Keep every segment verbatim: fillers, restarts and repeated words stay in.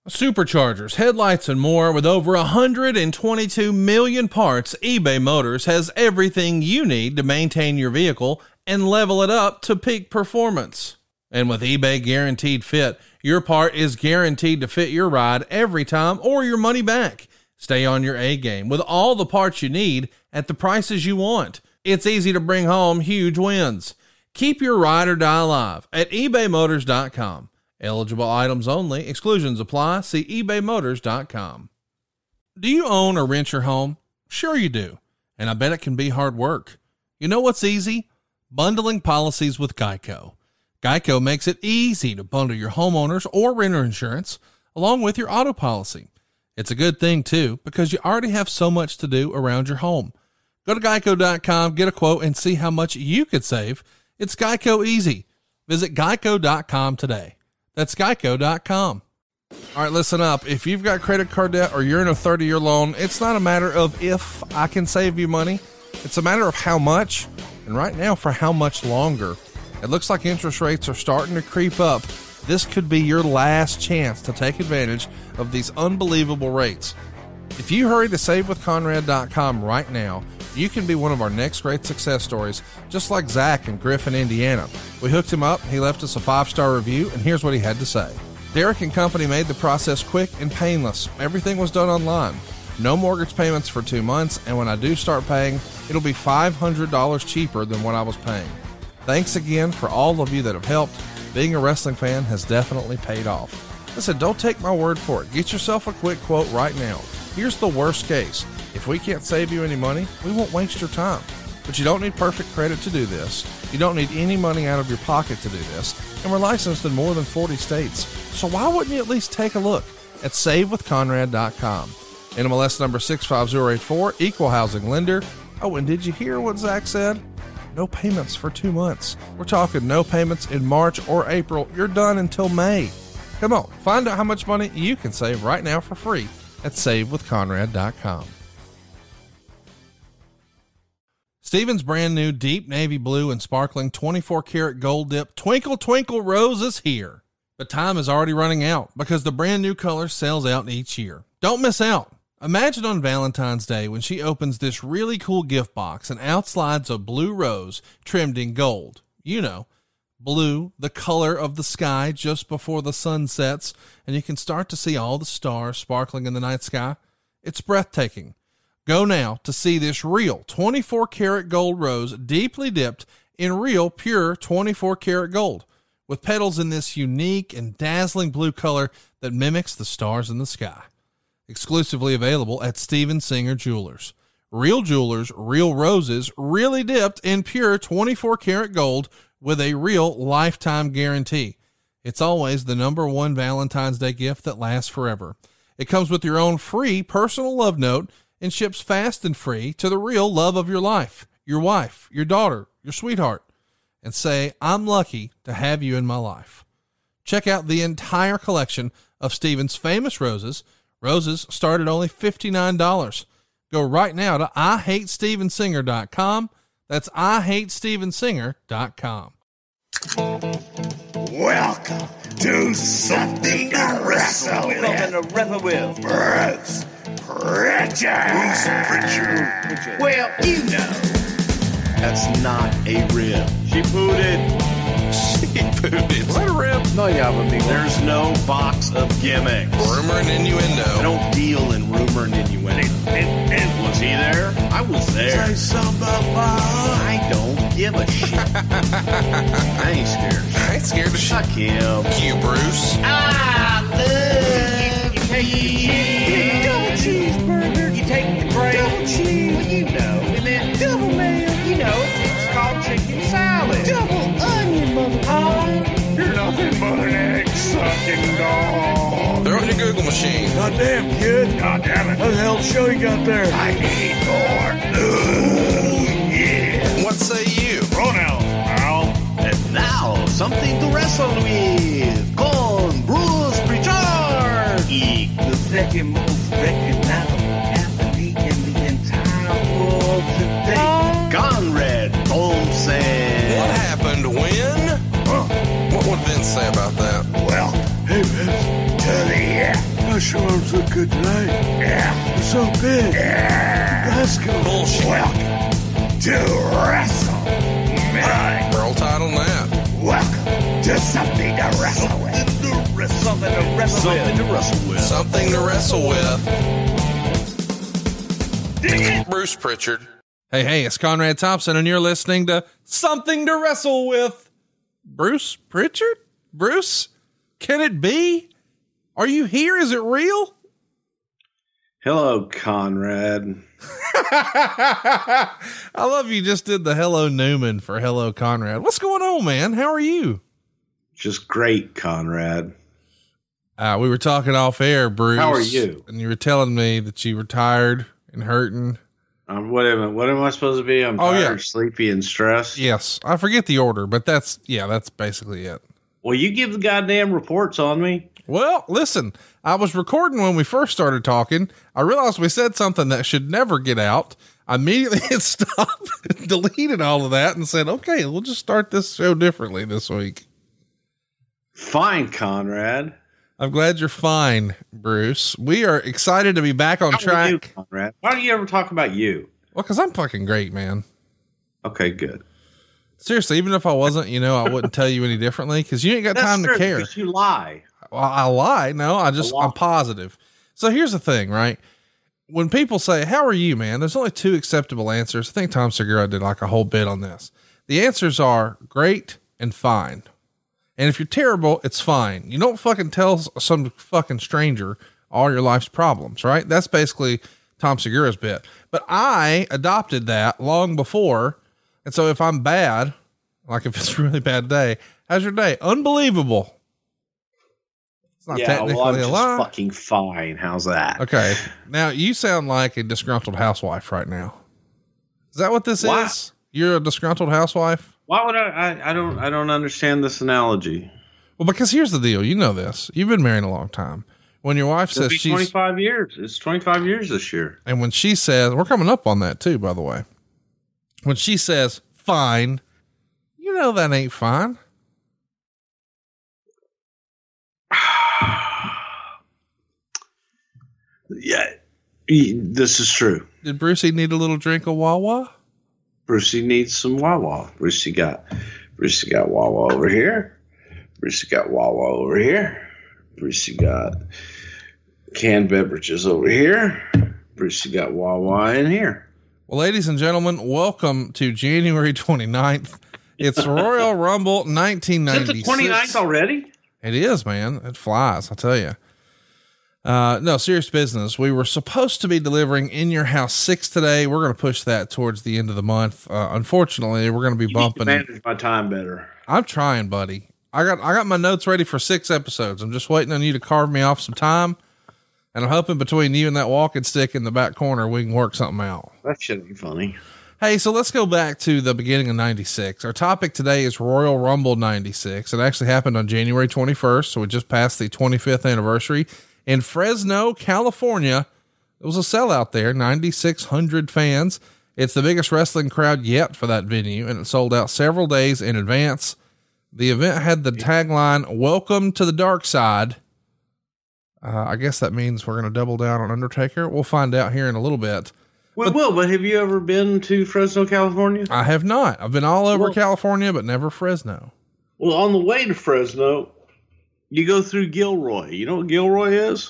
Superchargers, headlights, and more. With over one hundred twenty-two million parts, eBay Motors has everything you need to maintain your vehicle and level it up to peak performance. And with eBay Guaranteed Fit, your part is guaranteed to fit your ride every time or your money back. Stay on your A game with all the parts you need at the prices you want. It's easy to bring home huge wins. Keep your ride or die alive at ebay motors dot com. Eligible items only. Exclusions apply. See ebay motors dot com. Do you own or rent your home? Sure you do. And I bet it can be hard work. You know what's easy? Bundling policies with Geico. Geico makes it easy to bundle your homeowners or renter insurance along with your auto policy. It's a good thing too, because you already have so much to do around your home. Go to geico dot com, get a quote, and see how much you could save. It's Geico easy. Visit geico dot com today. That's geico dot com. All right, listen up. If you've got credit card debt or you're in a thirty-year loan, it's not a matter of if I can save you money. It's a matter of how much, and right now for how much longer. It looks like interest rates are starting to creep up. This could be your last chance to take advantage of these unbelievable rates. If you hurry to save with conrad dot com right now, you can be one of our next great success stories, just like Zach in Griffin, Indiana. We hooked him up, he left us a five-star review, and here's what he had to say. Derek and company made the process quick and painless. Everything was done online. No mortgage payments for two months, and when I do start paying, it'll be five hundred dollars cheaper than what I was paying. Thanks again for all of you that have helped. Being a wrestling fan has definitely paid off. Listen, don't take my word for it. Get yourself a quick quote right now. Here's the worst case. If we can't save you any money, we won't waste your time. But you don't need perfect credit to do this. You don't need any money out of your pocket to do this. And we're licensed in more than forty states. So why wouldn't you at least take a look at save with conrad dot com? N M L S number six five zero eight four, equal housing lender. Oh, and did you hear what Zach said? No payments for two months. We're talking no payments in March or April. You're done until May. Come on, find out how much money you can save right now for free at save with conrad dot com. Stevens' brand new deep navy blue and sparkling twenty-four karat gold dip Twinkle Twinkle Rose is here. But time is already running out because the brand new color sells out each year. Don't miss out. Imagine on Valentine's Day when she opens this really cool gift box and out slides a blue rose trimmed in gold. You know, blue, the color of the sky just before the sun sets, and you can start to see all the stars sparkling in the night sky. It's breathtaking. Go now to see this real twenty-four karat gold rose deeply dipped in real pure twenty-four karat gold with petals in this unique and dazzling blue color that mimics the stars in the sky. Exclusively available at Steven Singer Jewelers. Real jewelers, real roses, really dipped in pure twenty-four karat gold with a real lifetime guarantee. It's always the number one Valentine's Day gift that lasts forever. It comes with your own free personal love note and ships fast and free to the real love of your life, your wife, your daughter, your sweetheart, and say, I'm lucky to have you in my life. Check out the entire collection of Steven's famous roses. Roses start at only fifty-nine dollars. Go right now to I hate steven singer dot com. That's I hate steven singer dot com. Welcome to Something to Wrestle With. Something to wrestle with. Bruce Pritchard. Bruce Pritchard. Well, you know. That's not a rib. She pooted. She pooted. What a rib. No, yeah, but me. There's no box of gimmicks. Rumor and innuendo. I don't deal in rumor and innuendo. And, and was he there? I was there. Say something about I don't give a shit. I ain't scared. I ain't scared of Fuck him. you, Bruce. I love You take the cheese. double cheeseburger. You take the bread. Double cheese. Well, you know. And then double mayo. You know, it's called chicken salad. Double onion, mother. Oh, you're nothing but an egg-sucking dog. Throw it in your Google machine. Goddamn, kid. God damn it. What the hell show you got there? I need more. Ooh, yeah. What say you? Pronouns, pal. And now, something to wrestle with. Con Bruce Pritchard. E, the second most recognizable athlete in the entire world today. Conrad Thompson. What happened when? Huh. What would Vince say about that? Well, hey, Vince, to the mushrooms look good tonight. Yeah. They're so big. Yeah. Let's go. Bullshit. Welcome to WrestleMania. Roll tide on that. Welcome to something to wrestle with. Something to wrestle Something to wrestle with. Something to wrestle with. Dig it. Bruce Pritchard. Hey, hey, it's Conrad Thompson, and you're listening to Something to Wrestle With. Bruce Pritchard? Bruce? Can it be? Are you here? Is it real? Hello, Conrad. I love you just did the Hello Newman for Hello Conrad. What's going on, man? How are you? Just great, Conrad. Uh, we were talking off air, Bruce. How are you? And you were telling me that you were tired and hurting. Um, what am I, what am I supposed to be? I'm Oh, tired, yeah. sleepy, and stressed. Yes. I forget the order, but that's, yeah, that's basically it. Well, you give the goddamn reports on me. Well, listen, I was recording when we first started talking. I realized we said something that should never get out. I immediately hit stop, deleted all of that, and said, okay, we'll just start this show differently this week. Fine, Conrad. I'm glad you're fine, Bruce. We are excited to be back on How track. are you, Conrad? Why do you ever talk about you? Well, because I'm fucking great, man. Okay, good. Seriously, even if I wasn't, you know, I wouldn't tell you any differently because you ain't got That's time true, to care. because you lie. Well, I lie. No, I just, I'm positive. So here's the thing, right? When people say, how are you, man? There's only two acceptable answers. I think Tom Segura did like a whole bit on this. The answers are great and fine. And if you're terrible, it's fine. You don't fucking tell some fucking stranger all your life's problems, right? That's basically Tom Segura's bit. But I adopted that long before. And so if I'm bad, like if it's a really bad day, how's your day? Unbelievable. It's not Yeah, technically well, I'm a just lie. fucking fine. How's that? Okay. Now you sound like a disgruntled housewife right now. Is that what this Why? is? You're a disgruntled housewife? Why would I, I? I don't. I don't understand this analogy. Well, because here's the deal. You know this. You've been married a long time. When your wife It'll says be she's twenty-five years. It's twenty-five years this year. and when she says, we're coming up on that too, by the way. When she says fine, you know that ain't fine. Yeah, this is true. Did Brucey need a little drink of Wawa? Brucey needs some Wawa. Brucey got, Brucey got Wawa over here. Brucey got Wawa over here. Brucey got canned beverages over here. Brucey got Wawa in here. Well, ladies and gentlemen, welcome to January twenty-ninth. It's Royal Rumble nineteen Is it ninety-six. the twenty-ninth already? It is, man. It flies. I'll tell you. Uh, no, serious business. We were supposed to be delivering In Your House six today. We're going to push that towards the end of the month. Uh, unfortunately, we're going to be You bumping. need to manage my time better. I'm trying, buddy. I got, I got my notes ready for six episodes. I'm just waiting on you to carve me off some time. And I'm hoping between you and that walking stick in the back corner, we can work something out. That shouldn't be funny. Hey, so let's go back to the beginning of ninety-six. Our topic today is Royal Rumble ninety-six. It actually happened on January twenty-first. So we just passed the twenty-fifth anniversary in Fresno, California. It was a sellout there, ninety-six hundred fans. It's the biggest wrestling crowd yet for that venue, and it sold out several days in advance. The event had the tagline, "Welcome to the Dark Side." Uh, I guess that means we're going to double down on Undertaker. We'll find out here in a little bit. We will, but have you ever been to Fresno, California? I have not. I've been all over Well- California, but never Fresno. Well, on the way to Fresno, you go through Gilroy. You know what Gilroy is?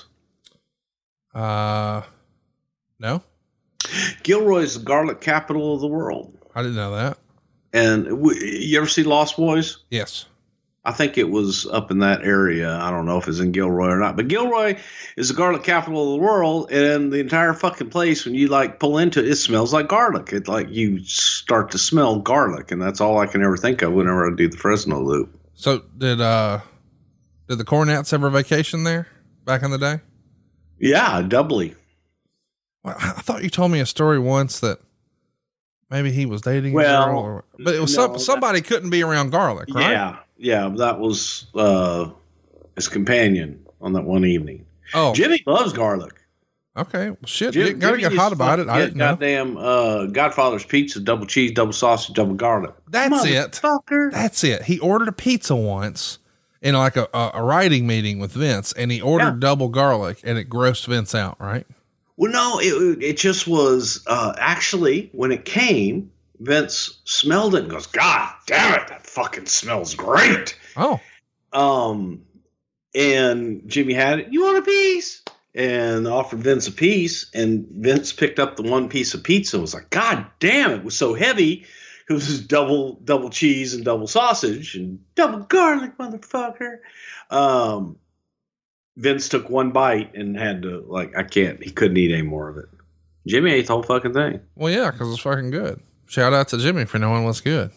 Uh, no, Gilroy is the garlic capital of the world. I didn't know that. And we, you ever see Lost Boys? Yes. I think it was up in that area. I don't know if it's in Gilroy or not, but Gilroy is the garlic capital of the world, and the entire fucking place, when you like pull into it, it smells like garlic. It like you start to smell garlic, and that's all I can ever think of whenever I do the Fresno loop. So did, uh, did the Cornets ever vacation there back in the day? Yeah, doubly. Well, I thought you told me a story once that maybe he was dating Well, a girl, or, but it was no, some, that- somebody couldn't be around garlic, right? Yeah, yeah, that was uh, his companion on that one evening. Oh, Jimmy loves garlic. okay. Well, shit. Jim, you gotta Jimmy get used hot to about it. I get didn't know. Goddamn uh, Godfather's pizza, double cheese, double sausage, double garlic. That's it. Motherfucker. That's it. He ordered a pizza once in like a, a, a writing meeting with Vince, and he ordered Yeah. double garlic, and it grossed Vince out, right? Well, no, it it just was uh, actually when it came, Vince smelled it and goes, "God damn it, that fucking smells great." Oh, Um, and Jimmy had it. You want a piece? And offered Vince a piece, and Vince picked up the one piece of pizza and was like, "God damn, it was so heavy. It was just double double cheese and double sausage and double garlic, motherfucker." Um, Vince took one bite and had to like, I can't. He couldn't eat any more of it. Jimmy ate the whole fucking thing. well, yeah, because it's fucking good. Shout out to Jimmy for knowing what's good.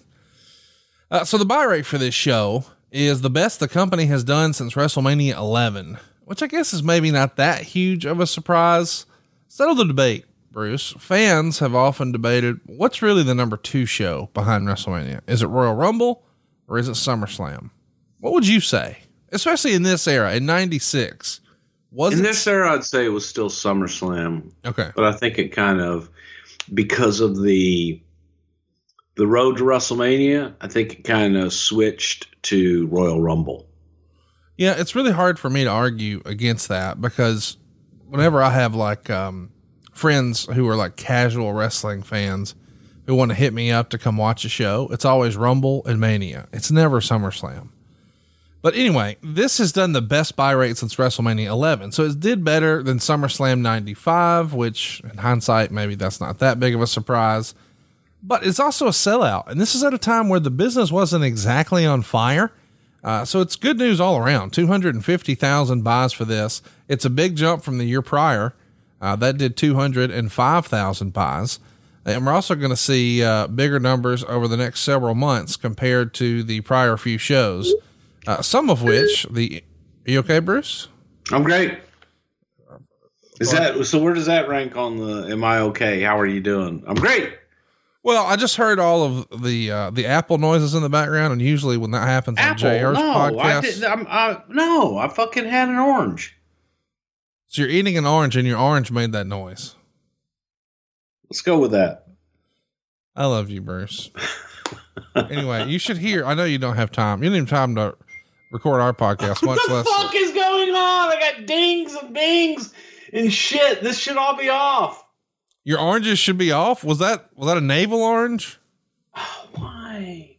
Uh, so the buy rate for this show is the best the company has done since WrestleMania eleven, which I guess is maybe not that huge of a surprise. Settle the debate, Bruce. Fans have often debated what's really the number two show behind WrestleMania. Is it Royal Rumble or is it SummerSlam? What would you say? Especially in this era, in ninety-six. Was In it this era, I'd say it was still SummerSlam. Okay. But I think it kind of, because of the the road to WrestleMania, I think it kind of switched to Royal Rumble. Yeah, it's really hard for me to argue against that because whenever I have like um, friends who are like casual wrestling fans who want to hit me up to come watch a show, it's always Rumble and Mania. It's never SummerSlam. But anyway, this has done the best buy rate since WrestleMania eleven. So it did better than SummerSlam ninety-five, which in hindsight, maybe that's not that big of a surprise. But it's also a sellout. And this is at a time where the business wasn't exactly on fire. Uh, so it's good news all around. two hundred fifty thousand buys for this. It's a big jump from the year prior. Uh, that did two hundred five thousand buys. And we're also going to see uh, bigger numbers over the next several months compared to the prior few shows. Uh, some of which the, are you okay, Bruce? I'm great. Is that, so where does that rank on the, am I okay? How are you doing? I'm great. Well, I just heard all of the, uh, the Apple noises in the background. And usually when that happens on Apple, J R's no, I podcast, didn't, I'm, I, no, I fucking had an orange. so you're eating an orange and your orange made that noise. Let's go with that. I love you, Bruce. Anyway, you should hear, I know you don't have time. You don't even have time to record our podcast, much What the less. fuck is going on? I got dings and bings and shit. This should all be off. Your oranges should be off. Was that, was that a navel orange? Oh, why?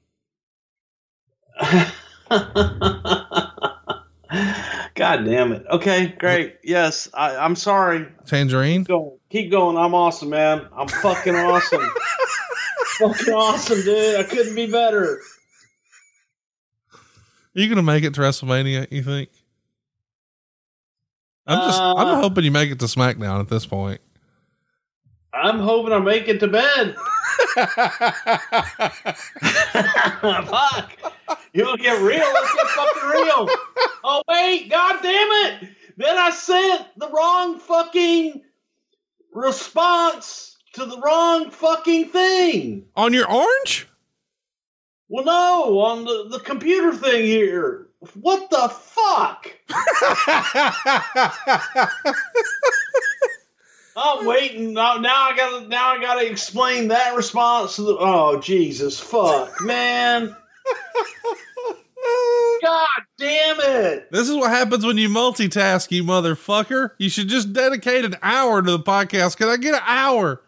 God damn it. Okay, great. Yes, I, I'm sorry. Tangerine? Keep going. Keep going. I'm awesome, man. I'm fucking awesome. Fucking awesome, dude. I couldn't be better. Are you going to make it to WrestleMania, you think? I'm just, Uh, I'm hoping you make it to SmackDown at this point. I'm hoping I make it to bed. Fuck. You want to get real? Let's get fucking real. Oh, wait. God damn it. Then I sent the wrong fucking response to the wrong fucking thing. On your orange? Well, no, on the, the computer thing here. What the fuck? I'm waiting. Now, now I gotta. Now I gotta explain that response to the. Oh Jesus, fuck, man! God damn it! This is what happens when you multitask, you motherfucker. You should just dedicate an hour to the podcast. Can I get an hour?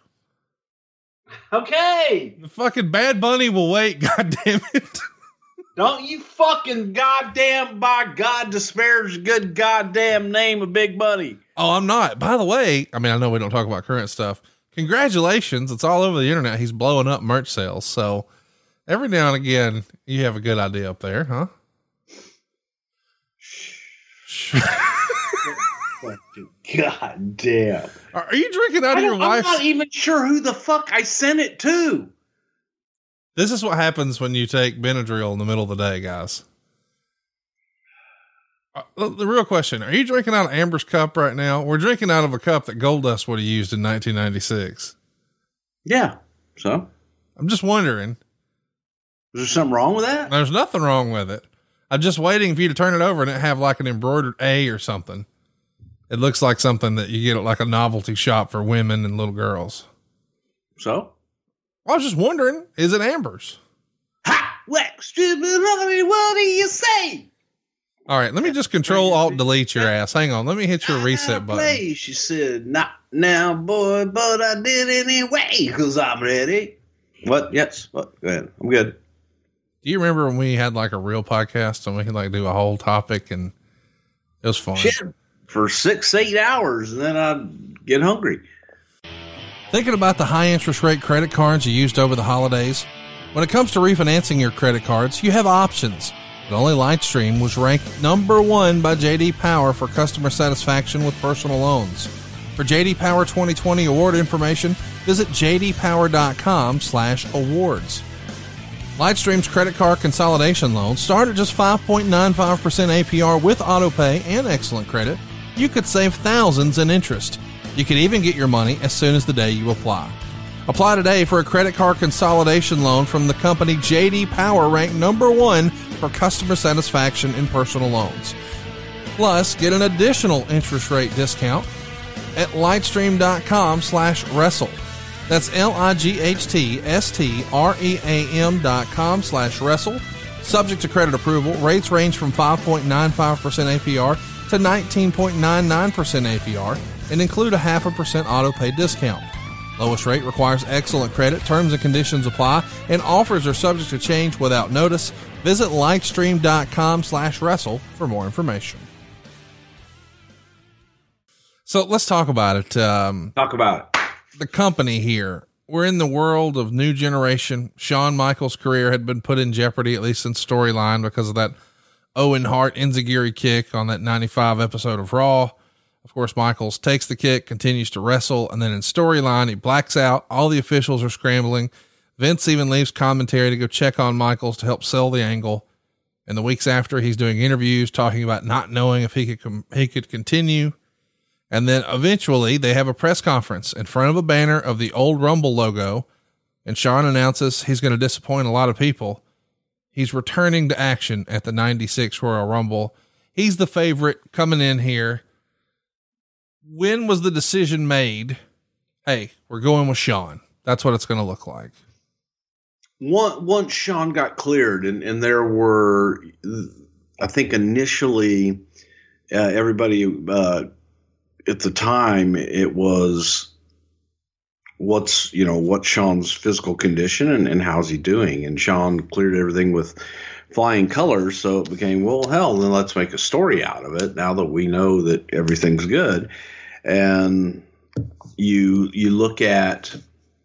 Okay, The fucking Bad Bunny will wait. God damn it. don't you fucking goddamn by God disparage the good goddamn name of Big Bunny. Oh, I'm not. By the way, I mean, I know we don't talk about current stuff. Congratulations. It's all over the internet. He's blowing up merch sales. So every now and again, you have a good idea up there, huh? God damn. Are are you drinking out I of your don't- I'm wife's? not even sure who the fuck I sent it to. This is what happens when you take Benadryl in the middle of the day, guys. Uh, the the real question, are you drinking out of Amber's cup right now? We're drinking out of a cup that Goldust would have used in nineteen ninety-six. Yeah. So, I'm just wondering. is there something wrong with that? There's nothing wrong with it. I'm just waiting for you to turn it over and it have like an embroidered A or something. It looks like something that you get at like a novelty shop for women and little girls. So? I was just wondering, is it Amber's? Ha! Wax, stupid, honey, what do you say? All right, let me just control alt delete your ass. Hang on, let me hit your reset button. Play. She said, "Not now, boy, but I did anyway because I'm ready." What? Yes. What? Go ahead. I'm good. Do you remember when we had like a real podcast and we could like do a whole topic and it was fun? Shit, for six, eight hours, and then I'd get hungry. Thinking about the high interest rate credit cards you used over the holidays? When it comes to refinancing your credit cards, you have options. But only Lightstream was ranked number one by J D Power for customer satisfaction with personal loans. For J D Power twenty twenty award information, visit j d power dot com slash awards. Lightstream's credit card consolidation loans start at just five point nine five percent A P R with autopay and excellent credit. You could save thousands in interest. You could even get your money as soon as the day you apply. Apply today for a credit card consolidation loan from the company J D Power, ranked number one for customer satisfaction in personal loans. Plus, get an additional interest rate discount at lightstream.com slash wrestle. That's L-I-G-H-T-S-T-R-E-A-M dot com slash wrestle. Subject to credit approval. Rates range from five point nine five percent A P R to nineteen point nine nine percent A P R and include a half a percent auto pay discount. Lowest rate requires excellent credit. Terms and conditions apply, and offers are subject to change without notice. Visit lightstream.com slash wrestle for more information. So let's talk about it. Um, Talk about it. The company here. We're in the world of new generation. Shawn Michaels' career had been put in jeopardy, at least in storyline, because of that Owen Hart enziguri kick on that ninety-five episode of Raw. Of course, Michaels takes the kick, continues to wrestle, and then in storyline, he blacks out. All the officials are scrambling. Vince even leaves commentary to go check on Michaels to help sell the angle. And the weeks after, he's doing interviews talking about not knowing if he could com- he could continue. And then eventually they have a press conference in front of a banner of the old Rumble logo. And Shawn announces he's going to disappoint a lot of people. He's returning to action at the ninety-six Royal Rumble. He's the favorite coming in here. When was the decision made? Hey, we're going with Shawn. That's what it's going to look like. Once, once Shawn got cleared, and, and there were, I think initially, uh, everybody uh, at the time, it was what's, you know, what's Shawn's physical condition and, and how's he doing? And Shawn cleared everything with flying colors. So it became, well, hell, then let's make a story out of it now that we know that everything's good. And you, you look at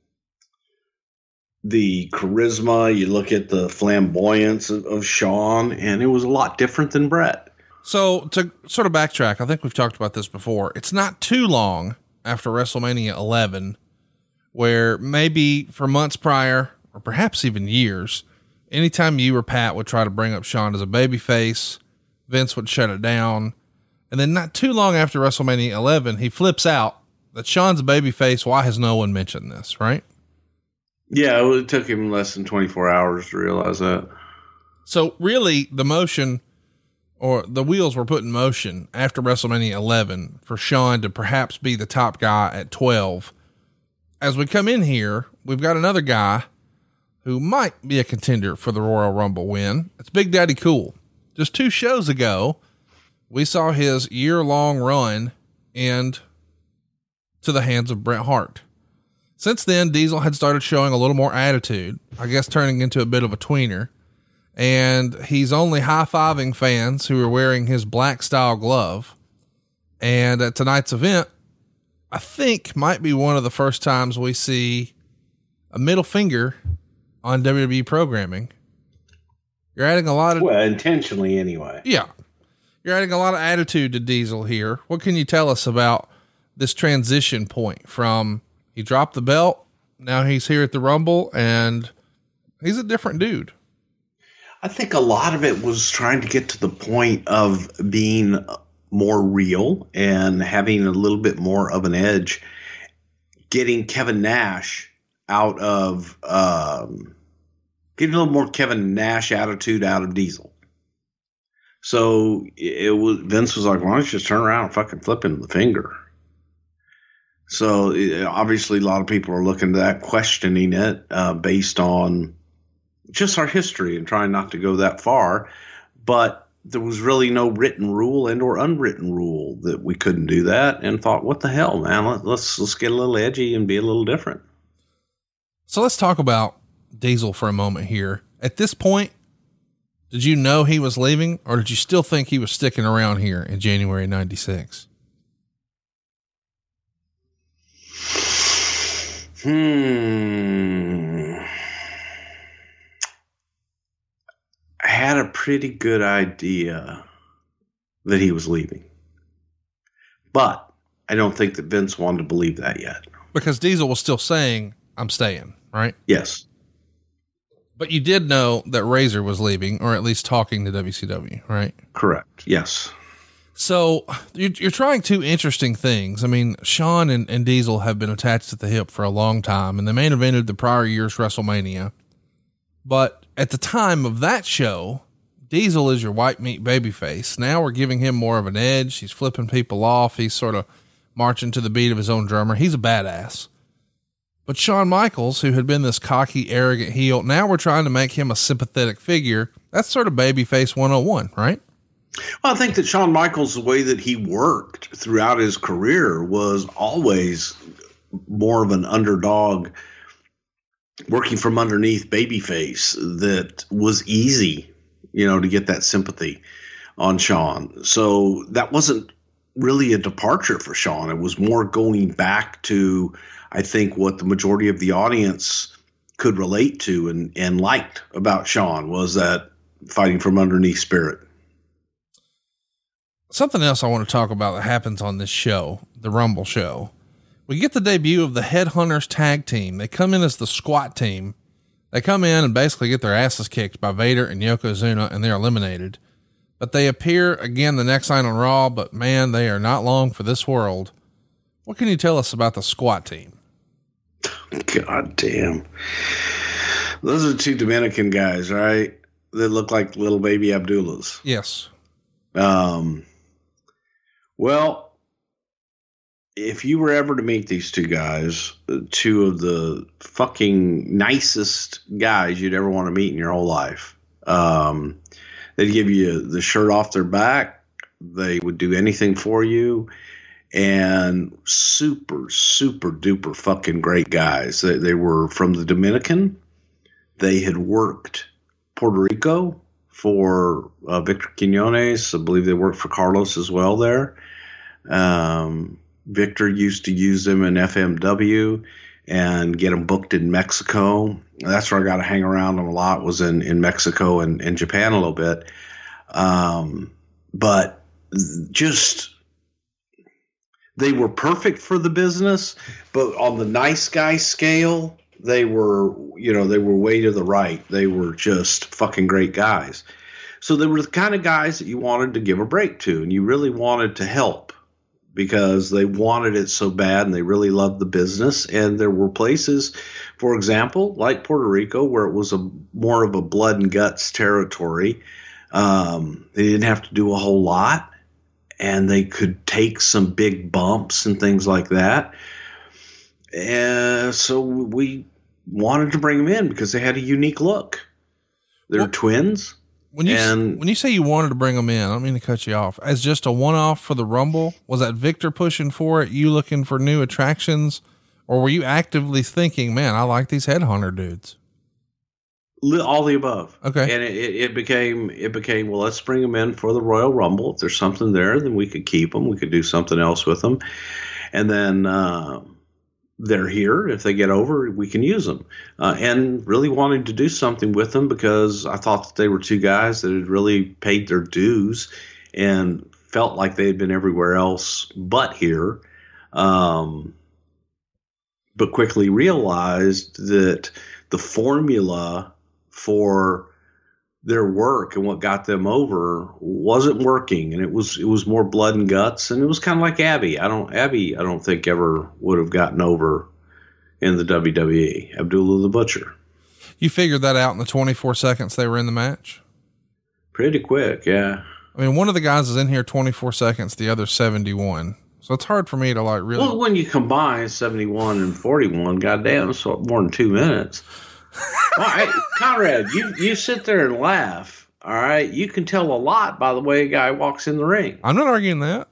the charisma, you look at the flamboyance of, of Shawn, and it was a lot different than Bret. So to sort of backtrack, I think we've talked about this before. It's not too long after WrestleMania eleven where maybe for months prior, or perhaps even years, anytime you or Pat would try to bring up Shawn as a babyface, Vince would shut it down. And then not too long after WrestleMania eleven, he flips out that Shawn's a babyface. Why has no one mentioned this? Right? Yeah. It took him less than twenty-four hours to realize that. So really the motion, or the wheels were put in motion after WrestleMania eleven for Shawn to perhaps be the top guy at twelve. As we come in here, we've got another guy who might be a contender for the Royal Rumble win. It's Big Daddy Cool. Just two shows ago, we saw his year-long run end to the hands of Bret Hart. Since then, Diesel had started showing a little more attitude, I guess turning into a bit of a tweener. And he's only high-fiving fans who are wearing his black style glove. And at tonight's event, I think might be one of the first times we see a middle finger on W W E programming. You're adding a lot of, well, intentionally anyway. Yeah. You're adding a lot of attitude to Diesel here. What can you tell us about this transition point from he dropped the belt, now he's here at the Rumble, and he's a different dude? I think a lot of it was trying to get to the point of being more real and having a little bit more of an edge, getting Kevin Nash out of, um, getting a little more Kevin Nash attitude out of Diesel. So it was, Vince was like, why don't you just turn around and fucking flip him the finger? So it, obviously a lot of people are looking at that, questioning it, uh, based on just our history and trying not to go that far. But there was really no written rule and or unwritten rule that we couldn't do that, and thought, what the hell, man? Let, let's let's get a little edgy and be a little different. So let's talk about Diesel for a moment here. At this point, did you know he was leaving, or did you still think he was sticking around here in January ninety-six? Hmm. I had a pretty good idea that he was leaving, but I don't think that Vince wanted to believe that yet. Because Diesel was still saying, I'm staying, right? Yes. But you did know that Razor was leaving, or at least talking to W C W, right? Correct. Yes. So you're, you're trying two interesting things. I mean, Shawn and, and Diesel have been attached at the hip for a long time, and they main evented the prior year's WrestleMania. But at the time of that show, Diesel is your white meat babyface. Now we're giving him more of an edge. He's flipping people off. He's sort of marching to the beat of his own drummer. He's a badass. But Shawn Michaels, who had been this cocky, arrogant heel, now we're trying to make him a sympathetic figure. That's sort of babyface one oh one, right? Well, I think that Shawn Michaels, the way that he worked throughout his career, was always more of an underdog, working from underneath babyface that was easy, you know, to get that sympathy on Shawn. So that wasn't really a departure for Shawn. It was more going back to, I think, what the majority of the audience could relate to and, and liked about Shawn was that fighting from underneath spirit. Something else I want to talk about that happens on this show, the Rumble show. We get the debut of the Headhunters tag team. They come in as the squat team. They come in and basically get their asses kicked by Vader and Yokozuna, and they're eliminated. But they appear again the next night on Raw, but man, they are not long for this world. What can you tell us about the squat team? God damn. Those are two Dominican guys, right? That look like little baby Abdullahs. Yes. Um, well, if you were ever to meet these two guys, two of the fucking nicest guys you'd ever want to meet in your whole life, um, they'd give you the shirt off their back. They would do anything for you. And super, super duper fucking great guys. They, they were from the Dominican. They had worked Puerto Rico for uh, Victor Quinones. I believe they worked for Carlos as well there. Um, Victor used to use them in F M W and get them booked in Mexico. That's where I got to hang around them a lot, was in, in Mexico and, and Japan a little bit. Um, but just... They were perfect for the business, but on the nice guy scale, they were, you know, they were way to the right. They were just fucking great guys. So they were the kind of guys that you wanted to give a break to, and you really wanted to help because they wanted it so bad and they really loved the business. And there were places, for example, like Puerto Rico, where it was a more of a blood and guts territory. Um, they didn't have to do a whole lot. And they could take some big bumps and things like that. And so we wanted to bring them in because they had a unique look. They're well, twins. When you, and when you say you wanted to bring them in, I don't mean to cut you off, as just a one-off for the Rumble, was that Victor pushing for it? You looking for new attractions, or were you actively thinking, man, I like these Headhunter dudes? All the above. Okay. And it, it became, it became, well, let's bring them in for the Royal Rumble. If there's something there, then we could keep them. We could do something else with them. And then, uh, they're here. If they get over, we can use them. Uh, and really wanted to do something with them because I thought that they were two guys that had really paid their dues and felt like they had been everywhere else but here. Um, but quickly realized that the formula for their work and what got them over wasn't working, and it was it was more blood and guts, and it was kind of like Abby. I don't Abby I don't think ever would have gotten over in the W W E. Abdullah the Butcher. You figured that out in the twenty-four seconds they were in the match? Pretty quick, yeah. I mean, one of the guys is in here twenty-four seconds, the other seventy-one. So it's hard for me to like really. Well, when you combine seventy-one and forty-one, goddamn, it's more than two minutes. Well, hey, Conrad, you, you sit there and laugh. All right. You can tell a lot by the way a guy walks in the ring. I'm not arguing that.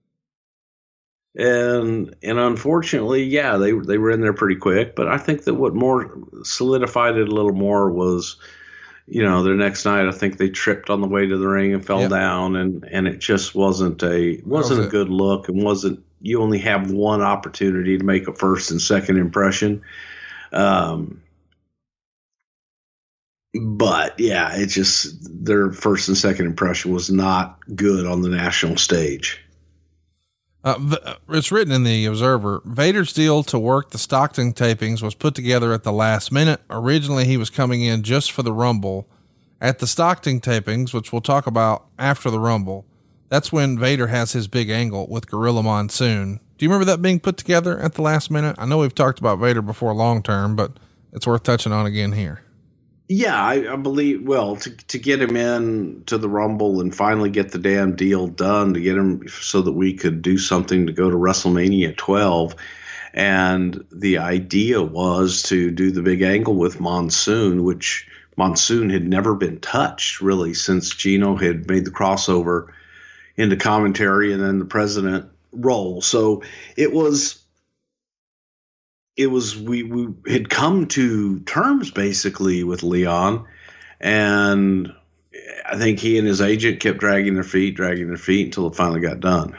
And, and unfortunately, yeah, they, they were in there pretty quick, but I think that what more solidified it a little more was, you know, their next night, I think they tripped on the way to the ring and fell yep. down, and, and it just wasn't a, wasn't was a good look, and wasn't, you only have one opportunity to make a first and second impression. Um, but yeah, it just, their first and second impression was not good on the national stage. Uh, it's written in the Observer. Vader's deal to work the Stockton tapings was put together at the last minute. Originally, he was coming in just for the Rumble. At the Stockton tapings, which we'll talk about after the Rumble, that's when Vader has his big angle with Gorilla Monsoon. Do you remember that being put together at the last minute? I know we've talked about Vader before long term, but it's worth touching on again here. Yeah, I, I believe, well, to to get him in to the Rumble and finally get the damn deal done, to get him so that we could do something to go to WrestleMania twelve. And the idea was to do the big angle with Monsoon, which Monsoon had never been touched really since Gino had made the crossover into commentary and then the president role. So it was... It was, we, we had come to terms basically with Leon, and I think he and his agent kept dragging their feet, dragging their feet until it finally got done.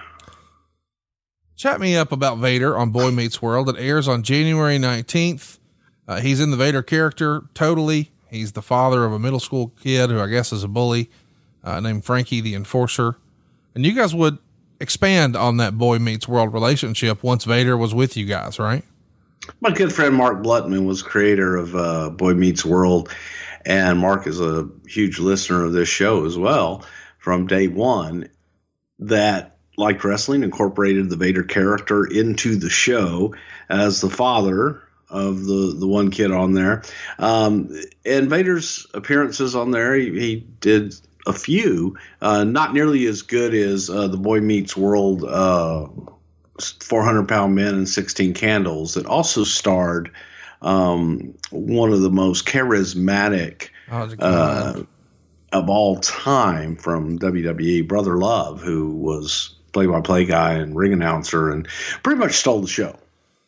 Chat me up about Vader on Boy Meets World. It airs on January nineteenth. Uh, he's in the Vader character totally. He's the father of a middle school kid who I guess is a bully, uh, named Frankie the Enforcer. And you guys would expand on that Boy Meets World relationship once Vader was with you guys, right? My good friend Mark Blutman was creator of uh, Boy Meets World, and Mark is a huge listener of this show as well from day one, that liked wrestling, incorporated the Vader character into the show as the father of the, the one kid on there. Um, and Vader's appearances on there, he, he did a few, uh, not nearly as good as uh, the Boy Meets World uh four hundred pound men and sixteen candles, that also starred um, one of the most charismatic Oh, uh, of all time from W W E, Brother Love, who was play-by-play guy and ring announcer and pretty much stole the show.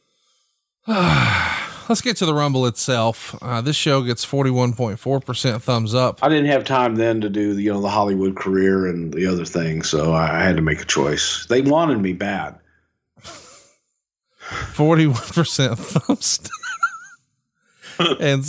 Let's get to the Rumble itself. Uh, this show gets forty-one point four percent thumbs up. I didn't have time then to do the, you know, the Hollywood career and the other things, so I had to make a choice. They wanted me bad. forty-one percent thumbs down. And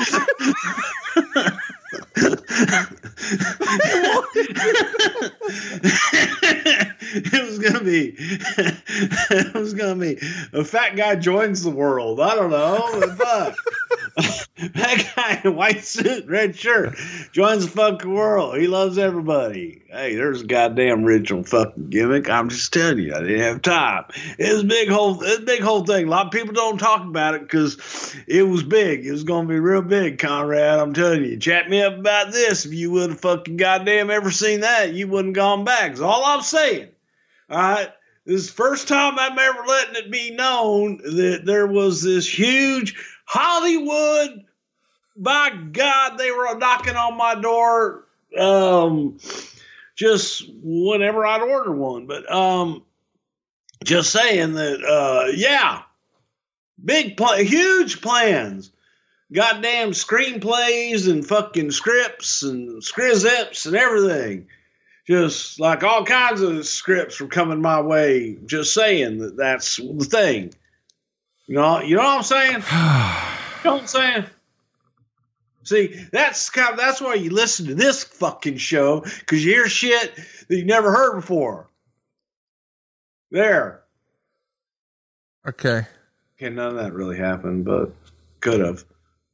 it was gonna be it was gonna be a fat guy joins the world. I don't know, but that guy in white suit, red shirt, joins the fucking world. He loves everybody. Hey, there's a goddamn original fucking gimmick. I'm just telling you, I didn't have time. It was a big whole, it was a big whole thing. A lot of people don't talk about it because it was big. It was gonna be real big, Conrad. I'm telling you. Chat me up about this. If you would have fucking goddamn ever seen that, you wouldn't gone back. That's all I'm saying. All right. This is the first time I'm ever letting it be known that there was this huge Hollywood, by God, they were knocking on my door um, just whenever I'd order one. But um, just saying that, uh, yeah, big, pl- huge plans. Goddamn screenplays and fucking scripts and scripts and everything. Just like all kinds of scripts were coming my way. Just saying that that's the thing. You know, you know what I'm saying? You know what I'm saying? See, that's kind of, that's why you listen to this fucking show, because you hear shit that you never heard before. There. Okay. Okay, none of that really happened, but could have.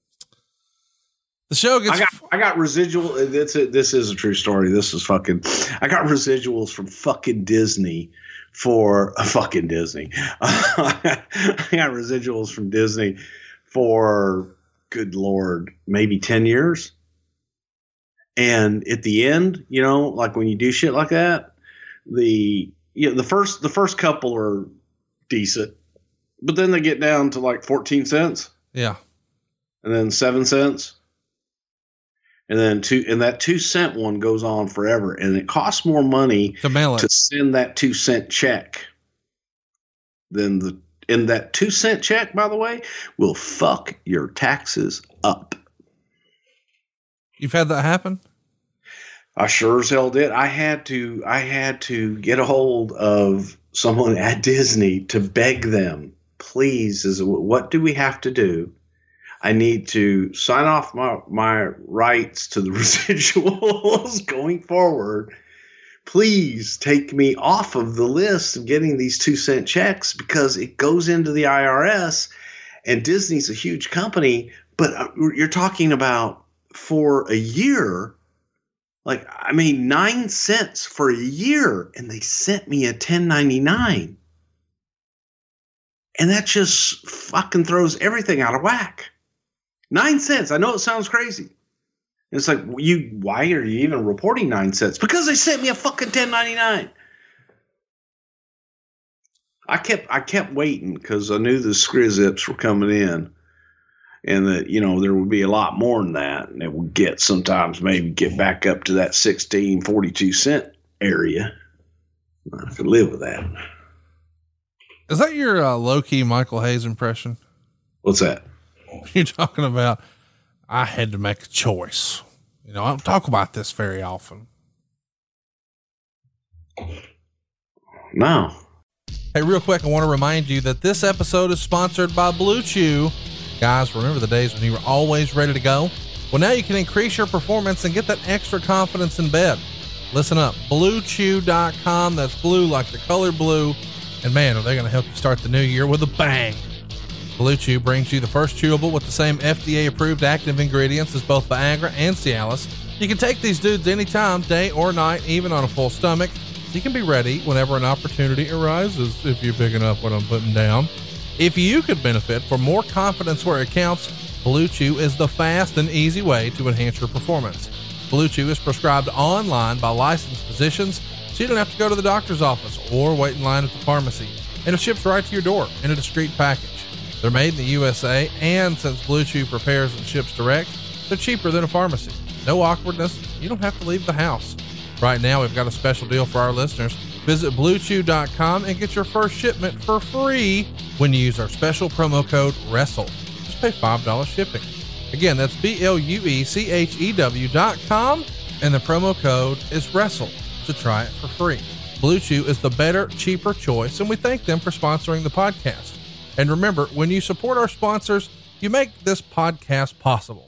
The show gets. I got, I got residual. It's a, this is a true story. This is fucking. I got residuals from fucking Disney for uh, fucking Disney. I got residuals from Disney for, good Lord, maybe ten years. And at the end, you know, like when you do shit like that, the you know, the first the first couple are decent, but then they get down to like fourteen cents. Yeah. And then seven cents. And then two, and that two cent one goes on forever, and it costs more money to mail it. to send that two cent check than the, and that two cent check, by the way, will fuck your taxes up. You've had that happen? I sure as hell did. I had to, I had to get a hold of someone at Disney to beg them, please, is what do we have to do? I need to sign off my, my rights to the residuals going forward. Please take me off of the list of getting these two cent checks because it goes into the I R S, and Disney's a huge company, but you're talking about for a year, like, I mean, nine cents for a year, and they sent me a ten ninety-nine. And that just fucking throws everything out of whack. Nine cents. I know it sounds crazy. It's like, you. Why are you even reporting nine cents? Because they sent me a fucking ten ninety-nine. I kept I kept waiting because I knew the Skrizzips were coming in, and that, you know, there would be a lot more than that, and it would get sometimes maybe get back up to that sixteen forty-two cent area. I could live with that. Is that your uh, low key Michael Hayes impression? What's that? You're talking about, I had to make a choice. You know, I don't talk about this very often. No. Hey, real quick, I want to remind you that this episode is sponsored by Blue Chew. Guys, remember the days when you were always ready to go? Well, now you can increase your performance and get that extra confidence in bed. Listen up, blue chew dot com. That's blue like the color blue. And man, are they going to help you start the new year with a bang. Blue Chew brings you the first chewable with the same F D A approved active ingredients as both Viagra and Cialis. You can take these dudes anytime, day or night, even on a full stomach. So you can be ready whenever an opportunity arises, if you're picking up what I'm putting down. If you could benefit from more confidence where it counts, Blue Chew is the fast and easy way to enhance your performance. Blue Chew is prescribed online by licensed physicians, so you don't have to go to the doctor's office or wait in line at the pharmacy. And it ships right to your door in a discreet package. They're made in the U S A, and since Blue Chew prepares and ships direct, they're cheaper than a pharmacy. No awkwardness. You don't have to leave the house. Right now, we've got a special deal for our listeners. Visit blue chew dot com and get your first shipment for free when you use our special promo code WRESTLE. Just pay five dollars shipping. Again, that's B L U E C H E W dot com, and the promo code is WRESTLE to try it for free. Blue Chew is the better, cheaper choice, and we thank them for sponsoring the podcast. And remember, when you support our sponsors, you make this podcast possible.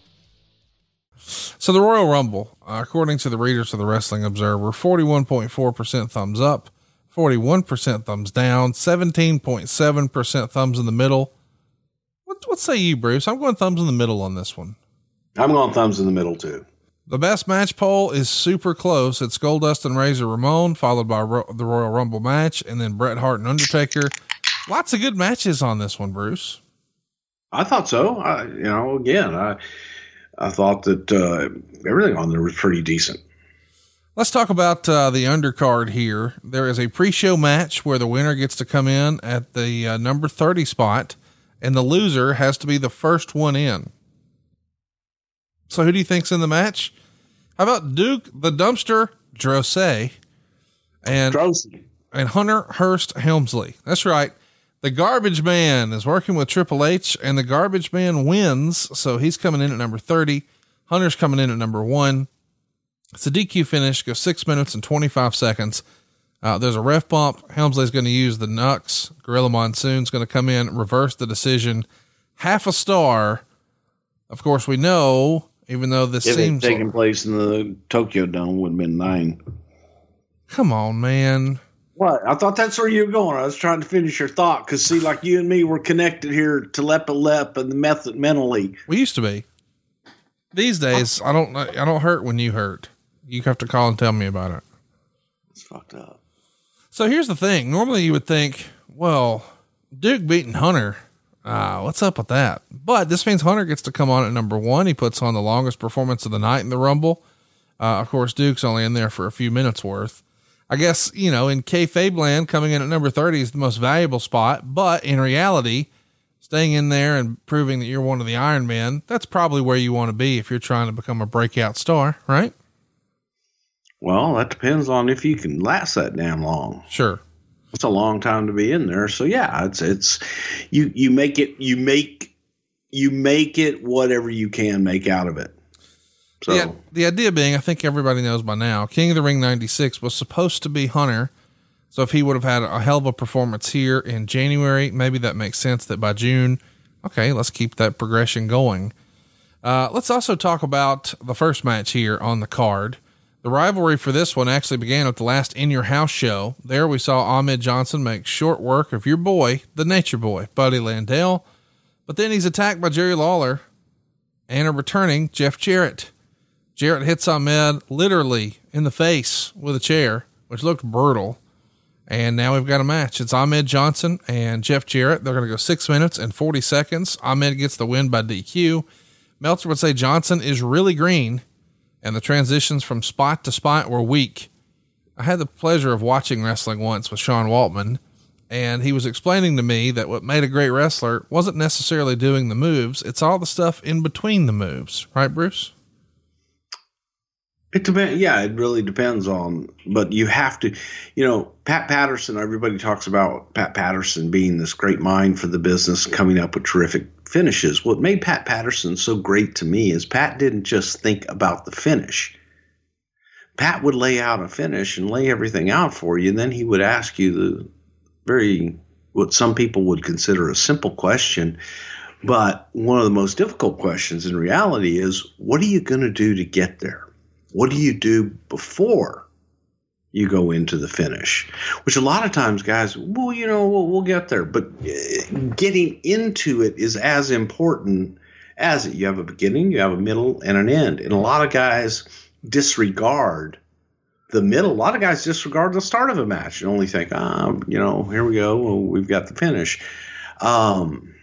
So the Royal Rumble, uh, according to the readers of the Wrestling Observer, forty-one point four percent thumbs up, forty-one percent thumbs down, seventeen point seven percent thumbs in the middle. What, what say you, Bruce? I'm going thumbs in the middle on this one. I'm going thumbs in the middle too. The best match poll is super close. It's Goldust and Razor Ramon, followed by Ro- the Royal Rumble match, and then Bret Hart and Undertaker. Lots of good matches on this one, Bruce. I thought so. I, you know, again, I, I thought that uh, everything on there was pretty decent. Let's talk about uh, the undercard here. There is a pre-show match where the winner gets to come in at the uh, number thirty spot, and the loser has to be the first one in. So who do you think's in the match? How about Duke the Dumpster Droese and, Drosy. and Hunter Hearst Helmsley? That's right. The Garbage Man is working with Triple H, and the Garbage Man wins. So he's coming in at number thirty. Hunter's coming in at number one. It's a D Q finish, goes six minutes and twenty-five seconds. Uh, there's a ref bump. Helmsley's going to use the Nux. Gorilla Monsoon's going to come in, reverse the decision. Half a star. Of course, we know, even though this if seems it taken like, place in the Tokyo Dome, would have been nine. Come on, man. What? I thought that's where you were going. I was trying to finish your thought because, see, like you and me were connected here, telepalep and the method mentally. We used to be. These days, I don't. I don't hurt when you hurt. You have to call and tell me about it. It's fucked up. So here's the thing. Normally, you would think, well, Duke beating Hunter. Uh, what's up with that? But this means Hunter gets to come on at number one. He puts on the longest performance of the night in the Rumble. Uh, of course, Duke's only in there for a few minutes worth. I guess, you know, in kayfabe land, coming in at number thirty is the most valuable spot, but in reality, it's staying in there and proving that you're one of the Iron Men, that's probably where you want to be if you're trying to become a breakout star, right? Well, that depends on if you can last that damn long. Sure. It's a long time to be in there. So yeah, it's, it's, you, you make it, you make, you make it whatever you can make out of it. So yeah, the idea being, I think everybody knows by now, King of the Ring ninety-six was supposed to be Hunter. So if he would have had a hell of a performance here in January, maybe that makes sense that by June, okay, let's keep that progression going. Uh, let's also talk about the first match here on the card. The rivalry for this one actually began at the last In Your House show. There we saw Ahmed Johnson make short work of your boy, the Nature Boy, Buddy Landell. But then he's attacked by Jerry Lawler and a returning Jeff Jarrett. Jarrett hits Ahmed literally in the face with a chair, which looked brutal. And now we've got a match. It's Ahmed Johnson and Jeff Jarrett. They're going to go six minutes and forty seconds. Ahmed gets the win by D Q. Meltzer would say Johnson is really green, and the transitions from spot to spot were weak. I had the pleasure of watching wrestling once with Sean Waltman, and he was explaining to me that what made a great wrestler wasn't necessarily doing the moves. It's all the stuff in between the moves. Right, Bruce? It depends. Yeah, it really depends on, but you have to, you know, Pat Patterson, everybody talks about Pat Patterson being this great mind for the business, coming up with terrific finishes. What made Pat Patterson so great to me is Pat didn't just think about the finish. Pat would lay out a finish and lay everything out for you. And then he would ask you the very, what some people would consider a simple question. But one of the most difficult questions in reality is, what are you going to do to get there? What do you do before you go into the finish? Which a lot of times guys, well, you know, we'll, we'll get there, but getting into it is as important as it. You have a beginning, you have a middle, and an end. And a lot of guys disregard the middle. A lot of guys disregard the start of a match and only think, ah, you know, here we go. Well, we've got the finish. Um,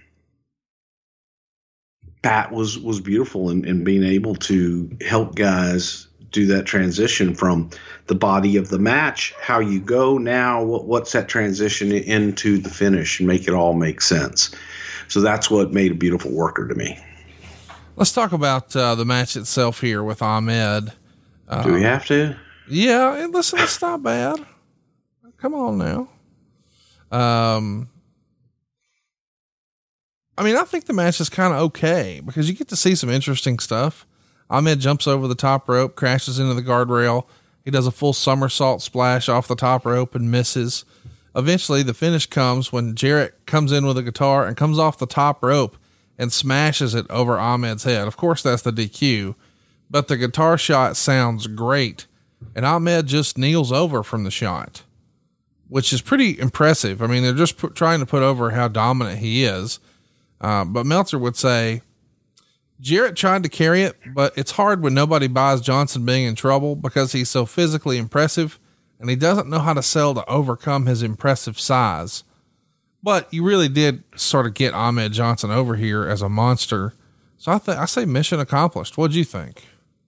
Pat was, was beautiful in, in being able to help guys do that transition from the body of the match, how you go now, what, what's that transition into the finish, and make it all make sense. So that's what made a beautiful worker to me. Let's talk about uh, the match itself here with Ahmed. Uh, do we have to? Yeah. Listen, it's not bad. Come on now. Um, I mean, I think the match is kind of okay because you get to see some interesting stuff. Ahmed jumps over the top rope, crashes into the guardrail. He does a full somersault splash off the top rope and misses. Eventually the finish comes when Jarrett comes in with a guitar and comes off the top rope and smashes it over Ahmed's head. Of course, that's the D Q, but the guitar shot sounds great. And Ahmed just kneels over from the shot, which is pretty impressive. I mean, they're just put, trying to put over how dominant he is. Uh, but Meltzer would say, Jarrett tried to carry it, but it's hard when nobody buys Johnson being in trouble because he's so physically impressive and he doesn't know how to sell to overcome his impressive size. But you really did sort of get Ahmed Johnson over here as a monster. So I think, I say mission accomplished. What'd you think?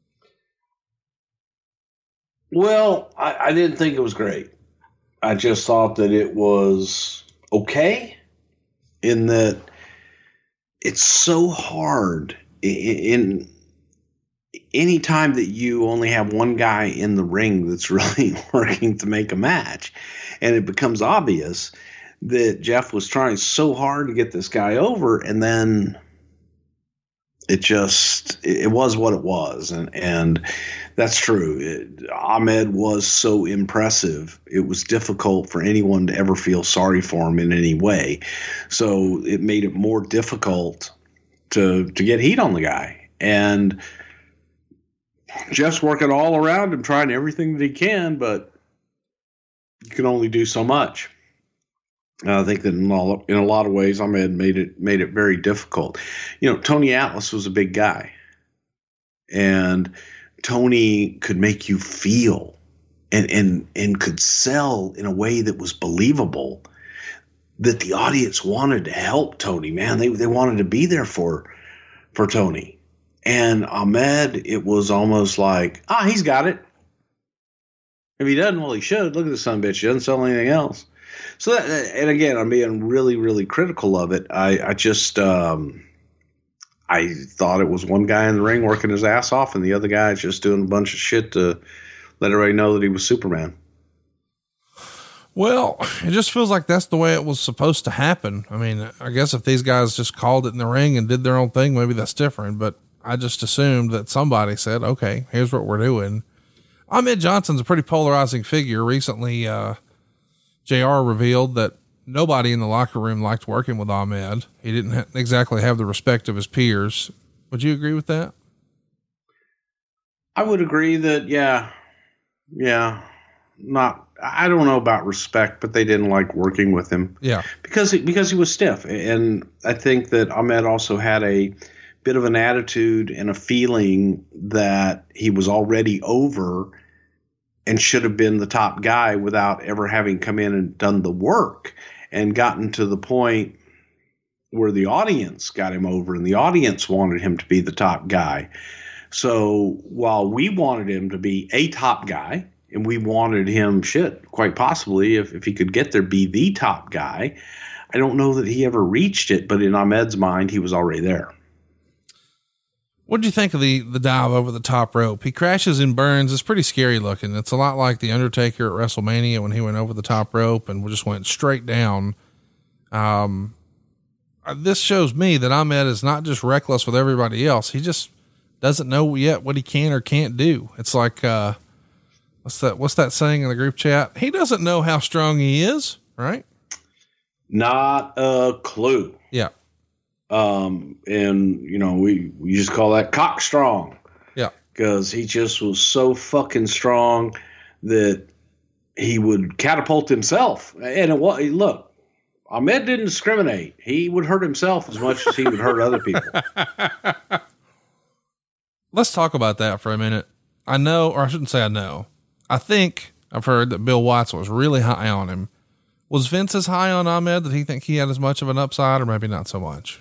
Well, I, I didn't think it was great. I just thought that it was okay in that it's so hard in any time that you only have one guy in the ring that's really working to make a match. And it becomes obvious that Jeff was trying so hard to get this guy over, and then it just, it was what it was. And, and that's true. It, Ahmed was so impressive. It was difficult for anyone to ever feel sorry for him in any way. So it made it more difficult to, to get heat on the guy. And Jeff's working all around him, trying everything that he can, but you can only do so much. I think that in, all, in a lot of ways, Ahmed made it made it very difficult. You know, Tony Atlas was a big guy, and Tony could make you feel and and and could sell in a way that was believable, that the audience wanted to help Tony. Man, they they wanted to be there for for Tony. And Ahmed, it was almost like, ah, he's got it. If he doesn't, well, he should. Look at this son of a bitch. He doesn't sell anything else. So that, and again, I'm being really, really critical of it. I, I just, um, I thought it was one guy in the ring working his ass off, and the other guy just doing a bunch of shit to let everybody know that he was Superman. Well, it just feels like that's the way it was supposed to happen. I mean, I guess if these guys just called it in the ring and did their own thing, maybe that's different, but I just assumed that somebody said, okay, here's what we're doing. Ahmed Johnson's a pretty polarizing figure. Recently, uh, J R revealed that nobody in the locker room liked working with Ahmed. He didn't ha- exactly have the respect of his peers. Would you agree with that? I would agree that, yeah, yeah, not, I don't know about respect, but they didn't like working with him. Yeah. Because, because he was stiff. And I think that Ahmed also had a bit of an attitude and a feeling that he was already over and should have been the top guy without ever having come in and done the work and gotten to the point where the audience got him over and the audience wanted him to be the top guy. So while we wanted him to be a top guy and we wanted him shit, quite possibly if, if he could get there, be the top guy, I don't know that he ever reached it, but in Ahmed's mind, he was already there. What did you think of the, the dive over the top rope? He crashes and burns. It's pretty scary looking. It's a lot like the Undertaker at WrestleMania when he went over the top rope and just went straight down. Um, this shows me that Ahmed is not just reckless with everybody else. He just doesn't know yet what he can or can't do. It's like, uh, what's that, what's that saying in the group chat? He doesn't know how strong he is, right? Not a clue. Yeah. Um, and you know, we, we just call that cock strong. Yeah. Cause he just was so fucking strong that he would catapult himself. And it was, look, Ahmed didn't discriminate. He would hurt himself as much as he would hurt other people. Let's talk about that for a minute. I know, or I shouldn't say I know. I think I've heard that Bill Watts was really high on him. Was Vince as high on Ahmed that he think he had as much of an upside, or maybe not so much?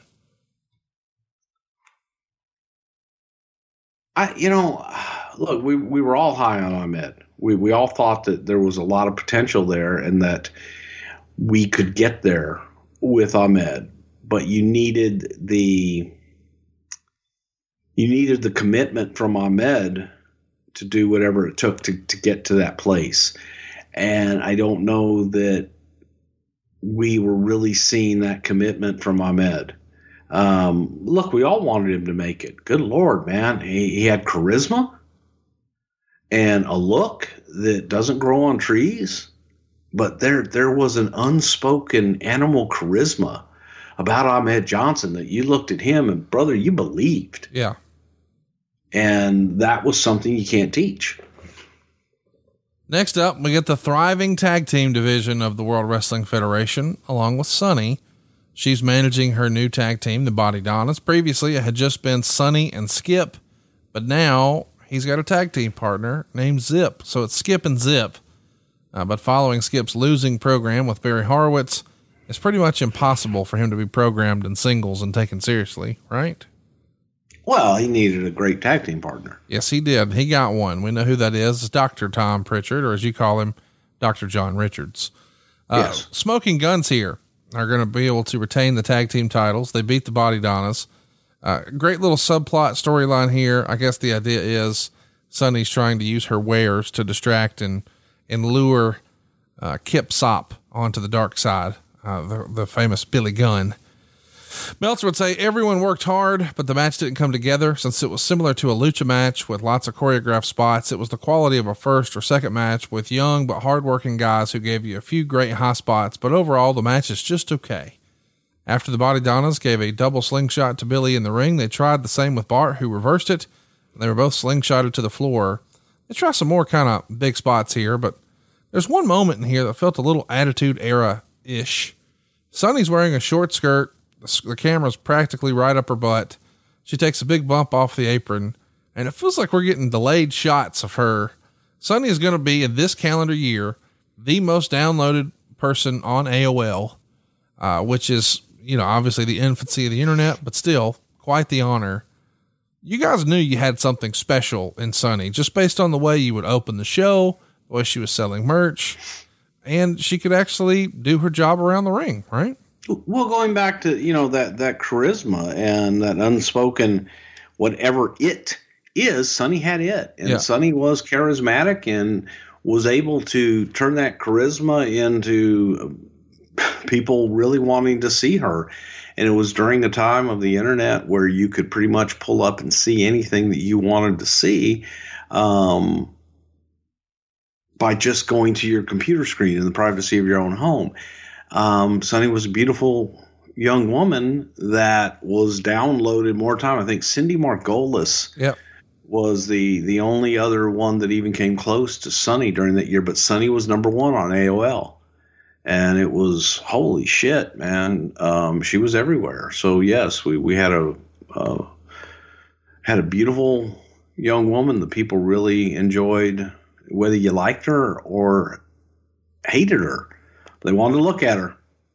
I, you know, look, we, we were all high on Ahmed. We, we all thought that there was a lot of potential there and that we could get there with Ahmed, but you needed the, you needed the commitment from Ahmed to do whatever it took to, to get to that place. And I don't know that we were really seeing that commitment from Ahmed. Um, look, we all wanted him to make it. Good Lord, man. He, he had charisma and a look that doesn't grow on trees, but there, there was an unspoken animal charisma about Ahmed Johnson that you looked at him and brother, you believed. Yeah. And that was something you can't teach. Next up, we get the thriving tag team division of the World Wrestling Federation, along with Sunny. She's managing her new tag team, the Body Donnas. Previously, it had just been Sunny and Skip, but now he's got a tag team partner named Zip. So it's Skip and Zip. Uh, but following Skip's losing program with Barry Horowitz, it's pretty much impossible for him to be programmed in singles and taken seriously, right? Well, he needed a great tag team partner. Yes, he did. He got one. We know who that is. It's Doctor Tom Pritchard, or as you call him, Doctor John Richards. Uh, Yes. Smoking Guns here are going to be able to retain the tag team titles. They beat the Body Donnas. Uh, great little subplot storyline here. I guess the idea is Sunny's trying to use her wares to distract and, and lure, uh, Kip Sop onto the dark side. Uh, the, the famous Billy Gunn. Meltzer would say everyone worked hard, but the match didn't come together. Since it was similar to a lucha match with lots of choreographed spots, it was the quality of a first or second match with young but hardworking guys who gave you a few great high spots, but overall the match is just okay. After the Body Donnas gave a double slingshot to Billy in the ring, they tried the same with Bart, who reversed it, and they were both slingshotted to the floor. They try some more kind of big spots here, but there's one moment in here that felt a little Attitude Era-ish. Sunny's wearing a short skirt. The camera's practically right up her butt. She takes a big bump off the apron, and it feels like we're getting delayed shots of her. Sunny is going to be, in this calendar year, the most downloaded person on A O L, uh, which is, you know, obviously the infancy of the internet, but still quite the honor. You guys knew you had something special in Sunny, just based on the way you would open the show, the way she was selling merch. and she could actually do her job around the ring, right? Well, going back to, you know, that, that charisma and that unspoken, whatever it is, Sunny had it. And yeah. Sunny was charismatic and was able to turn that charisma into people really wanting to see her. And it was during the time of the internet where you could pretty much pull up and see anything that you wanted to see um, by just going to your computer screen in the privacy of your own home. Um, Sunny was a beautiful young woman that was downloaded more time. I think Cindy Margolis yep. was the, the only other one that even came close to Sunny during that year, but Sunny was number one on A O L. And it was, holy shit, man. Um, she was everywhere. So yes, we, we had a, uh, had a beautiful young woman that people really enjoyed, whether you liked her or hated her. They wanted to look at her.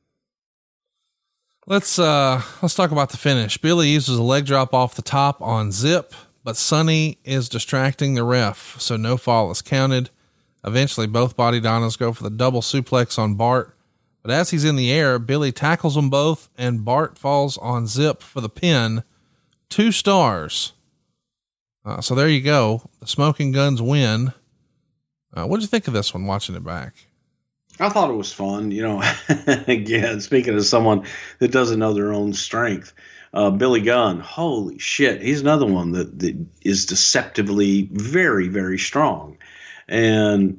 Let's, uh, let's talk about the finish. Billy uses a leg drop off the top on Zip, but Sunny is distracting the ref, so no fall is counted. Eventually, both body Donnas go for the double suplex on Bart, but as he's in the air, Billy tackles them both, and Bart falls on Zip for the pin. Two stars. Uh, so there you go. The Smoking Guns win. Uh, what did you think of this one, watching it back? I thought it was fun. You know, again, speaking of someone that doesn't know their own strength, uh, Billy Gunn, holy shit. He's another one that, that is deceptively very, very strong. And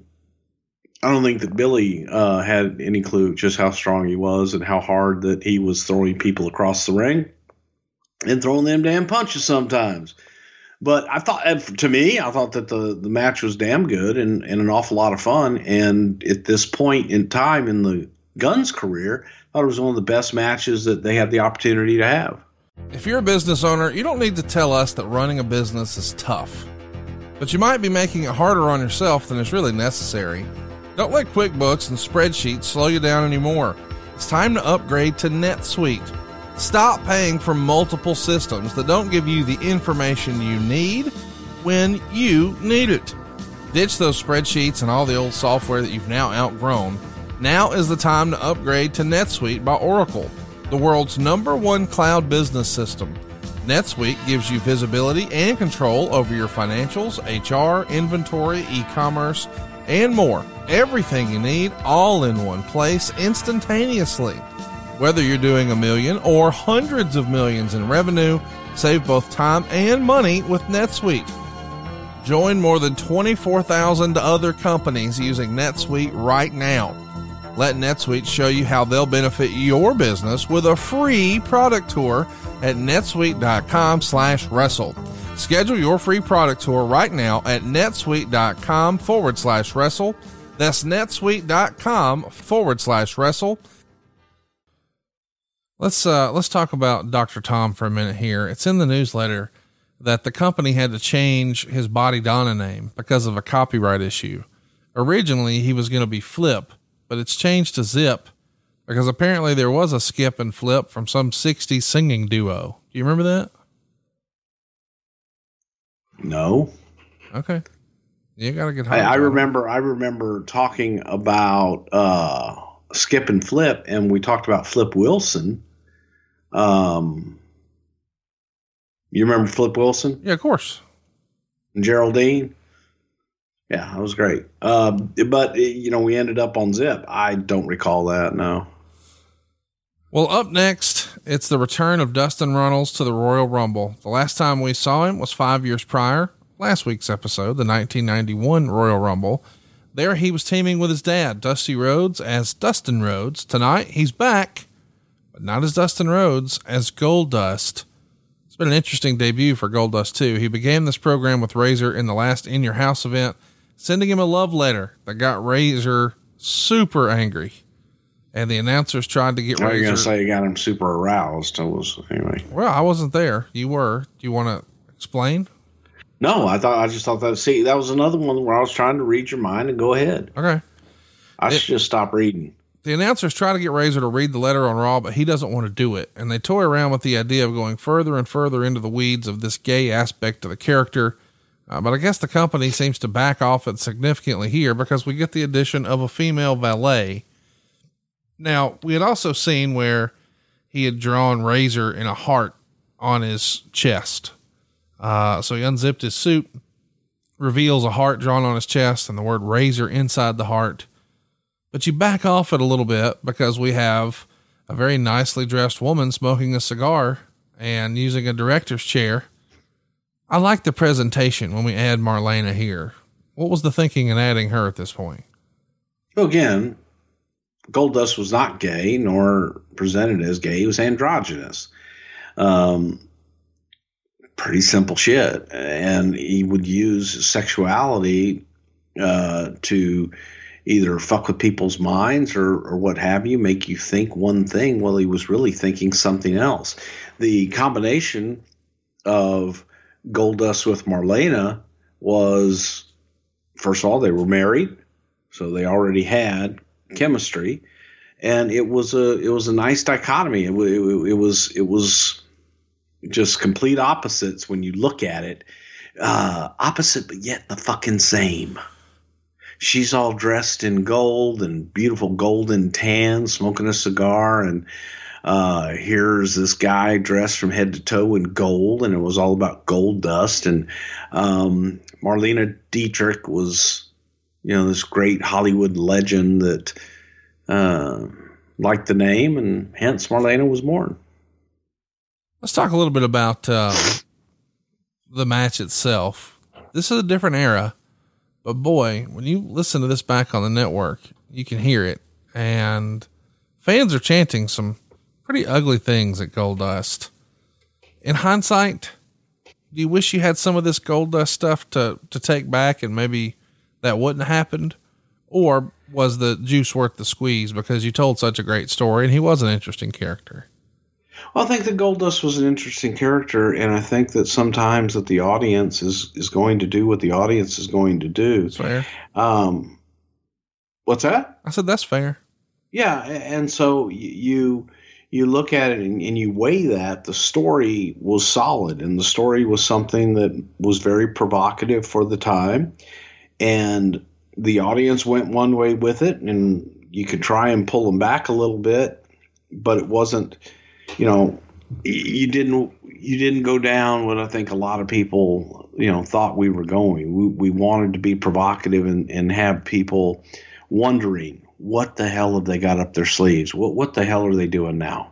I don't think that Billy uh, had any clue just how strong he was and how hard that he was throwing people across the ring and throwing them damn punches sometimes. But I thought, to me, I thought that the, the match was damn good and, and an awful lot of fun. And at this point in time in the Guns career, I thought it was one of the best matches that they had the opportunity to have. If you're a business owner, you don't need to tell us that running a business is tough, but you might be making it harder on yourself than is really necessary. Don't let QuickBooks and spreadsheets slow you down anymore. It's time to upgrade to NetSuite. Stop paying for multiple systems that don't give you the information you need when you need it. Ditch those spreadsheets and all the old software that you've now outgrown. Now is the time to upgrade to NetSuite by Oracle, the world's number one cloud business system. NetSuite gives you visibility and control over your financials, H R, inventory, e-commerce, and more. Everything you need all in one place instantaneously. Whether you're doing a million or hundreds of millions in revenue, save both time and money with NetSuite. Join more than twenty-four thousand other companies using NetSuite right now. Let NetSuite show you how they'll benefit your business with a free product tour at netsuite.com slash wrestle. Schedule your free product tour right now at netsuite.com forward slash wrestle. That's netsuite.com forward slash wrestle. Let's, uh, let's talk about Doctor Tom for a minute here. It's in the newsletter that the company had to change his Body Donna name because of a copyright issue. Originally, he was going to be Flip, but it's changed to Zip because apparently there was a Skip and Flip from some sixties singing duo. Do you remember that? No. Okay. You got to get home. I, I remember, I remember talking about, uh, Skip and Flip, and we talked about Flip Wilson. Um, you remember Flip Wilson? Yeah, of course. And Geraldine? Yeah, that was great. Uh, but, you know, we ended up on Zip. I don't recall that, no. Well, up next, it's the return of Dustin Runnels to the Royal Rumble. The last time we saw him was five years prior, last week's episode, the nineteen ninety-one Royal Rumble. There he was teaming with his dad, Dusty Rhodes, as Dustin Rhodes. Tonight, he's back, but not as Dustin Rhodes, as Goldust. It's been an interesting debut for Goldust, too. He began this program with Razor in the last In Your House event, sending him a love letter that got Razor super angry. And the announcers tried to get Razor. Razor. You're going to say you got him super aroused. I was, anyway. Well, I wasn't there. You were. Do you want to explain? No, I thought, I just thought that, see, that was another one where I was trying to read your mind and go ahead. Okay. I it, should just stop reading. The announcers try to get Razor to read the letter on Raw, but he doesn't want to do it. And they toy around with the idea of going further and further into the weeds of this gay aspect of the character. Uh, but I guess the company seems to back off it significantly here because we get the addition of a female valet. Now, we had also seen where he had drawn Razor in a heart on his chest. Uh, so he unzipped his suit, reveals a heart drawn on his chest and the word Razor inside the heart. But you back off it a little bit because we have a very nicely dressed woman smoking a cigar and using a director's chair. I like the presentation when we add Marlena here. What was the thinking in adding her at this point? Well, again, Goldust was not gay nor presented as gay. He was androgynous. Um, pretty simple shit. And he would use sexuality uh, to either fuck with people's minds or, or what have you, make you think one thing while he was really thinking something else. The combination of Goldust with Marlena was, first of all, they were married, so they already had chemistry, and it was a it was a nice dichotomy. It, it, it was it was just complete opposites when you look at it, uh, opposite but yet the fucking same. She's all dressed in gold and beautiful golden tan, smoking a cigar, and Uh, here's this guy dressed from head to toe in gold, and it was all about Goldust. And um, Marlena Dietrich was, you know, this great Hollywood legend that uh, liked the name, and hence Marlena was born. Let's talk a little bit about uh, the match itself. This is a different era, but boy, when you listen to this back on the network, you can hear it, and fans are chanting some pretty ugly things at Goldust. In hindsight, do you wish you had some of this Goldust stuff to, to take back and maybe that wouldn't have happened? Or was the juice worth the squeeze because you told such a great story and he was an interesting character? Well, I think that Goldust was an interesting character, and I think that sometimes that the audience is, is going to do what the audience is going to do. That's fair. Um, what's that? I said, that's fair. Yeah. And so you, you look at it and, and you weigh that. The story was solid, and the story was something that was very provocative for the time, and the audience went one way with it, and you could try and pull them back a little bit, but it wasn't, you know, you didn't, you didn't go down what I think a lot of people, you know, thought we were going. We, we wanted to be provocative and, and have people wondering, what the hell have they got up their sleeves? What what the hell are they doing now?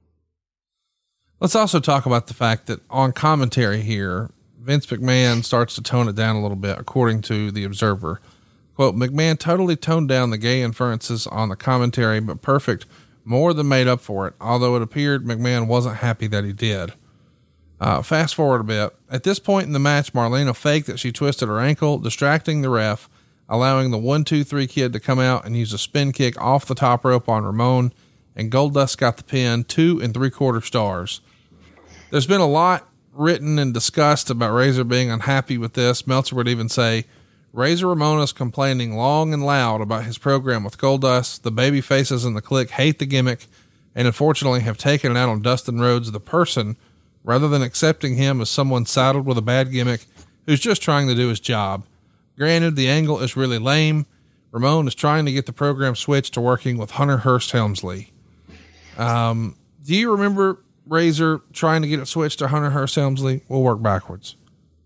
Let's also talk about the fact that on commentary here, Vince McMahon starts to tone it down a little bit, according to the Observer. Quote, McMahon totally toned down the gay inferences on the commentary, but Perfect more than made up for it, although it appeared McMahon wasn't happy that he did. Uh, fast forward a bit. At this point in the match, Marlena faked that she twisted her ankle, distracting the ref, allowing the one, two, three kid to come out and use a spin kick off the top rope on Ramon, and Goldust got the pin, two and three quarter stars. There's been a lot written and discussed about Razor being unhappy with this. Meltzer would even say, Razor Ramon is complaining long and loud about his program with Goldust. The baby faces in the clique hate the gimmick and unfortunately have taken it out on Dustin Rhodes, the person, rather than accepting him as someone saddled with a bad gimmick who's just trying to do his job. Granted, the angle is really lame. Ramon is trying to get the program switched to working with Hunter Hearst Helmsley. Um, do you remember Razor trying to get it switched to Hunter Hearst Helmsley? We'll work backwards.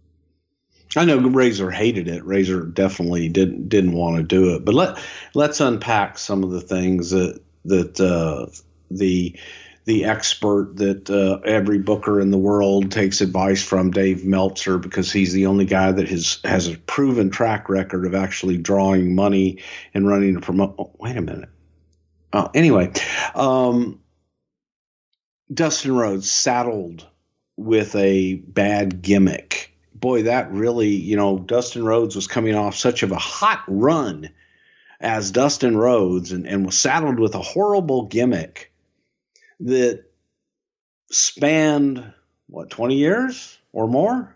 I know Razor hated it. Razor definitely didn't didn't want to do it. But let let's unpack some of the things that that uh, the the expert that uh, every booker in the world takes advice from, Dave Meltzer, because he's the only guy that has has a proven track record of actually drawing money and running a promo. Oh, wait a minute. Oh, anyway, um, Dustin Rhodes saddled with a bad gimmick. Boy, that really, you know, Dustin Rhodes was coming off such of a hot run as Dustin Rhodes and, and was saddled with a horrible gimmick that spanned, what, twenty years or more?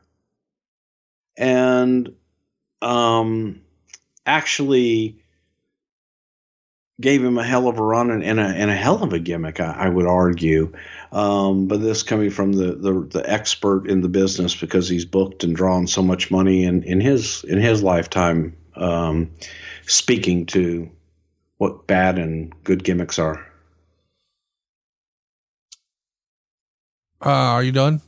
And um, actually gave him a hell of a run and, and, a, and a hell of a gimmick, I, I would argue. Um, but this coming from the, the, the expert in the business, because he's booked and drawn so much money in, in his in his lifetime, um, speaking to what bad and good gimmicks are. Uh, are you done?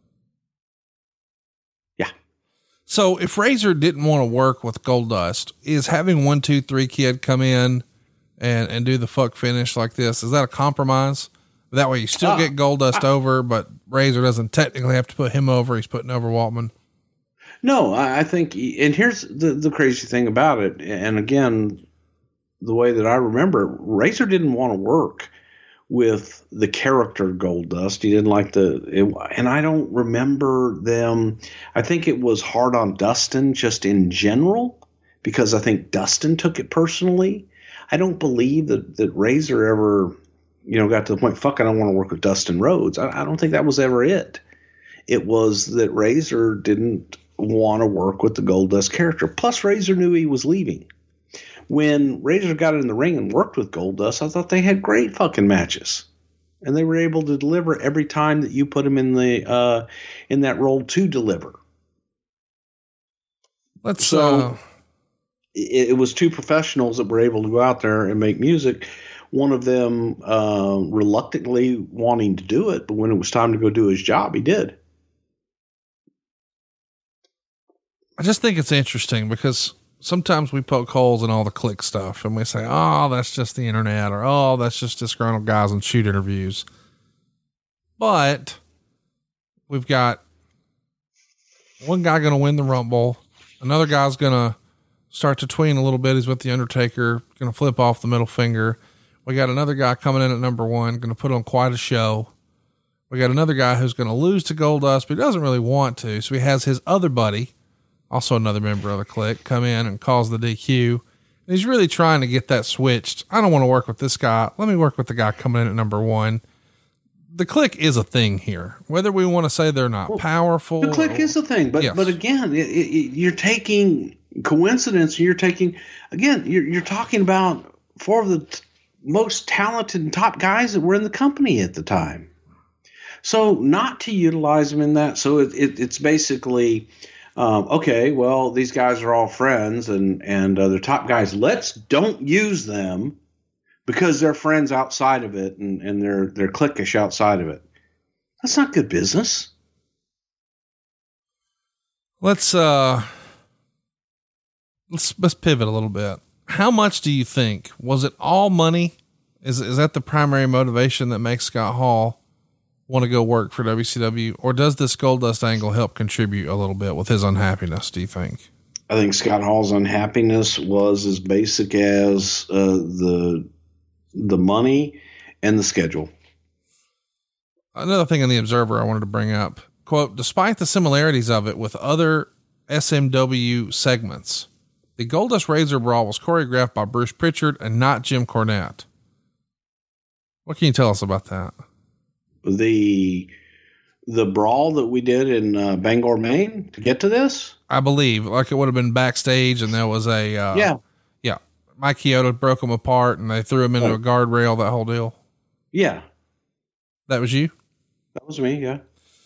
Yeah. So if Razor didn't want to work with Goldust, is having one, two, three kid come in and, and do the fuck finish like this, is that a compromise? That way you still uh, get Goldust I, over, but Razor doesn't technically have to put him over. He's putting over Waltman. No, I, I think, and here's the, the crazy thing about it. And again, the way that I remember it, Razor didn't want to work with the character Goldust. He didn't like the, it, and I don't remember them. I think it was hard on Dustin just in general, because I think Dustin took it personally. I don't believe that, that Razor ever, you know, got to the point, fuck, I don't want to work with Dustin Rhodes. I, I don't think that was ever it. It was that Razor didn't want to work with the Goldust character. Plus, Razor knew he was leaving. When Razor got in the ring and worked with Goldust, I thought they had great fucking matches, and they were able to deliver every time that you put them in the uh, in that role to deliver. Let's so uh... it, it was two professionals that were able to go out there and make music. One of them uh, reluctantly wanting to do it, but when it was time to go do his job, he did. I just think it's interesting because sometimes we poke holes in all the click stuff and we say, oh, that's just the internet, or, oh, that's just disgruntled guys on shoot interviews. But we've got one guy going to win the Rumble. Another guy's going to start to tween a little bit. He's with the Undertaker, going to flip off the middle finger. We got another guy coming in at number one, going to put on quite a show. We got another guy who's going to lose to Goldust, but he doesn't really want to. So he has his other buddy, also another member of the clique, come in and cause the D Q. And he's really trying to get that switched. I don't want to work with this guy. Let me work with the guy coming in at number one. The clique is a thing here, whether we want to say they're not well, powerful. The clique or, is a thing, but, yes. but again, it, it, you're taking coincidence. You're taking, again, you're, you're talking about four of the t- most talented and top guys that were in the company at the time. So not to utilize them in that. So it, it, it's basically, Um, okay, well, these guys are all friends and, and uh, they're top guys. Let's don't use them because they're friends outside of it and, and they're, they're cliquish outside of it. That's not good business. Let's, uh, let's, let's pivot a little bit. How much do you think, was it all money? Is, is that the primary motivation that makes Scott Hall want to go work for W C W, or does this Goldust angle help contribute a little bit with his unhappiness, do you think? I think Scott Hall's unhappiness was as basic as uh, the the money and the schedule. Another thing in the Observer I wanted to bring up, quote, despite the similarities of it with other S M W segments, the Goldust Razor Brawl was choreographed by Bruce Pritchard and not Jim Cornette. What can you tell us about that? The the brawl that we did in uh, Bangor, Maine to get to this? I believe like it would have been backstage and there was a, uh, yeah, yeah. Mike Chioda broke them apart and they threw him into oh. a guardrail, that whole deal. Yeah. That was you? That was me. Yeah.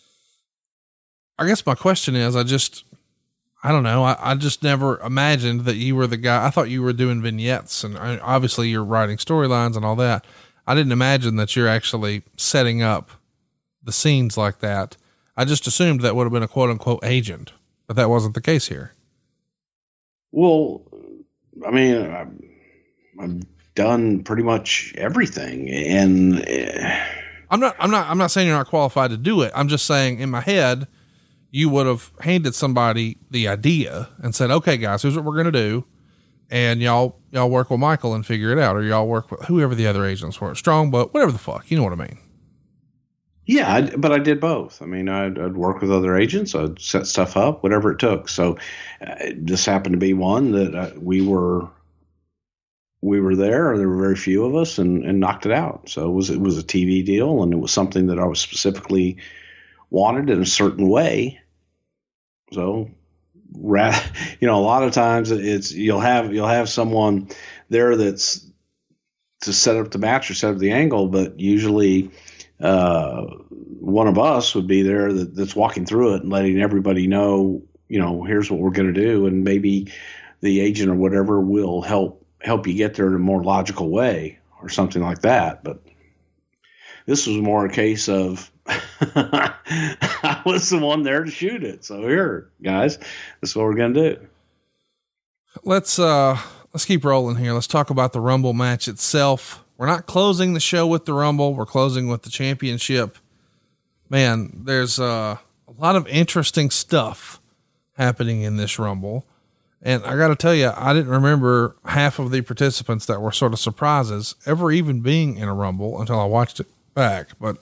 I guess my question is, I just, I don't know. I, I just never imagined that you were the guy. I thought you were doing vignettes and I, obviously you're writing storylines and all that. I didn't imagine that you're actually setting up the scenes like that. I just assumed that would have been a quote unquote agent, but that wasn't the case here. Well, I mean, I've, I've done pretty much everything, and uh, I'm not, I'm not, I'm not saying you're not qualified to do it. I'm just saying in my head, you would have handed somebody the idea and said, okay, guys, here's what we're going to do. And y'all, y'all work with Michael and figure it out, or y'all work with whoever the other agents were, Strongbow, whatever the fuck, you know what I mean? Yeah, I, but I did both. I mean, I'd, I'd work with other agents, I'd set stuff up, whatever it took. So uh, this happened to be one that uh, we were, we were there, or there were very few of us, and, and knocked it out. So it was, it was a T V deal, and it was something that I was specifically wanted in a certain way. So, you know, a lot of times it's, you'll have, you'll have someone there that's to set up the match or set up the angle, but usually uh, one of us would be there that, that's walking through it and letting everybody know, you know, here's what we're going to do, and maybe the agent or whatever will help help you get there in a more logical way or something like that. But this was more a case of I was the one there to shoot it. So here, guys, this is what we're going to do. Let's uh, let's keep rolling here. Let's talk about the Rumble match itself. We're not closing the show with the Rumble. We're closing with the championship. Man, there's uh, a lot of interesting stuff happening in this Rumble. And I got to tell you, I didn't remember half of the participants that were sort of surprises ever even being in a Rumble until I watched it back. But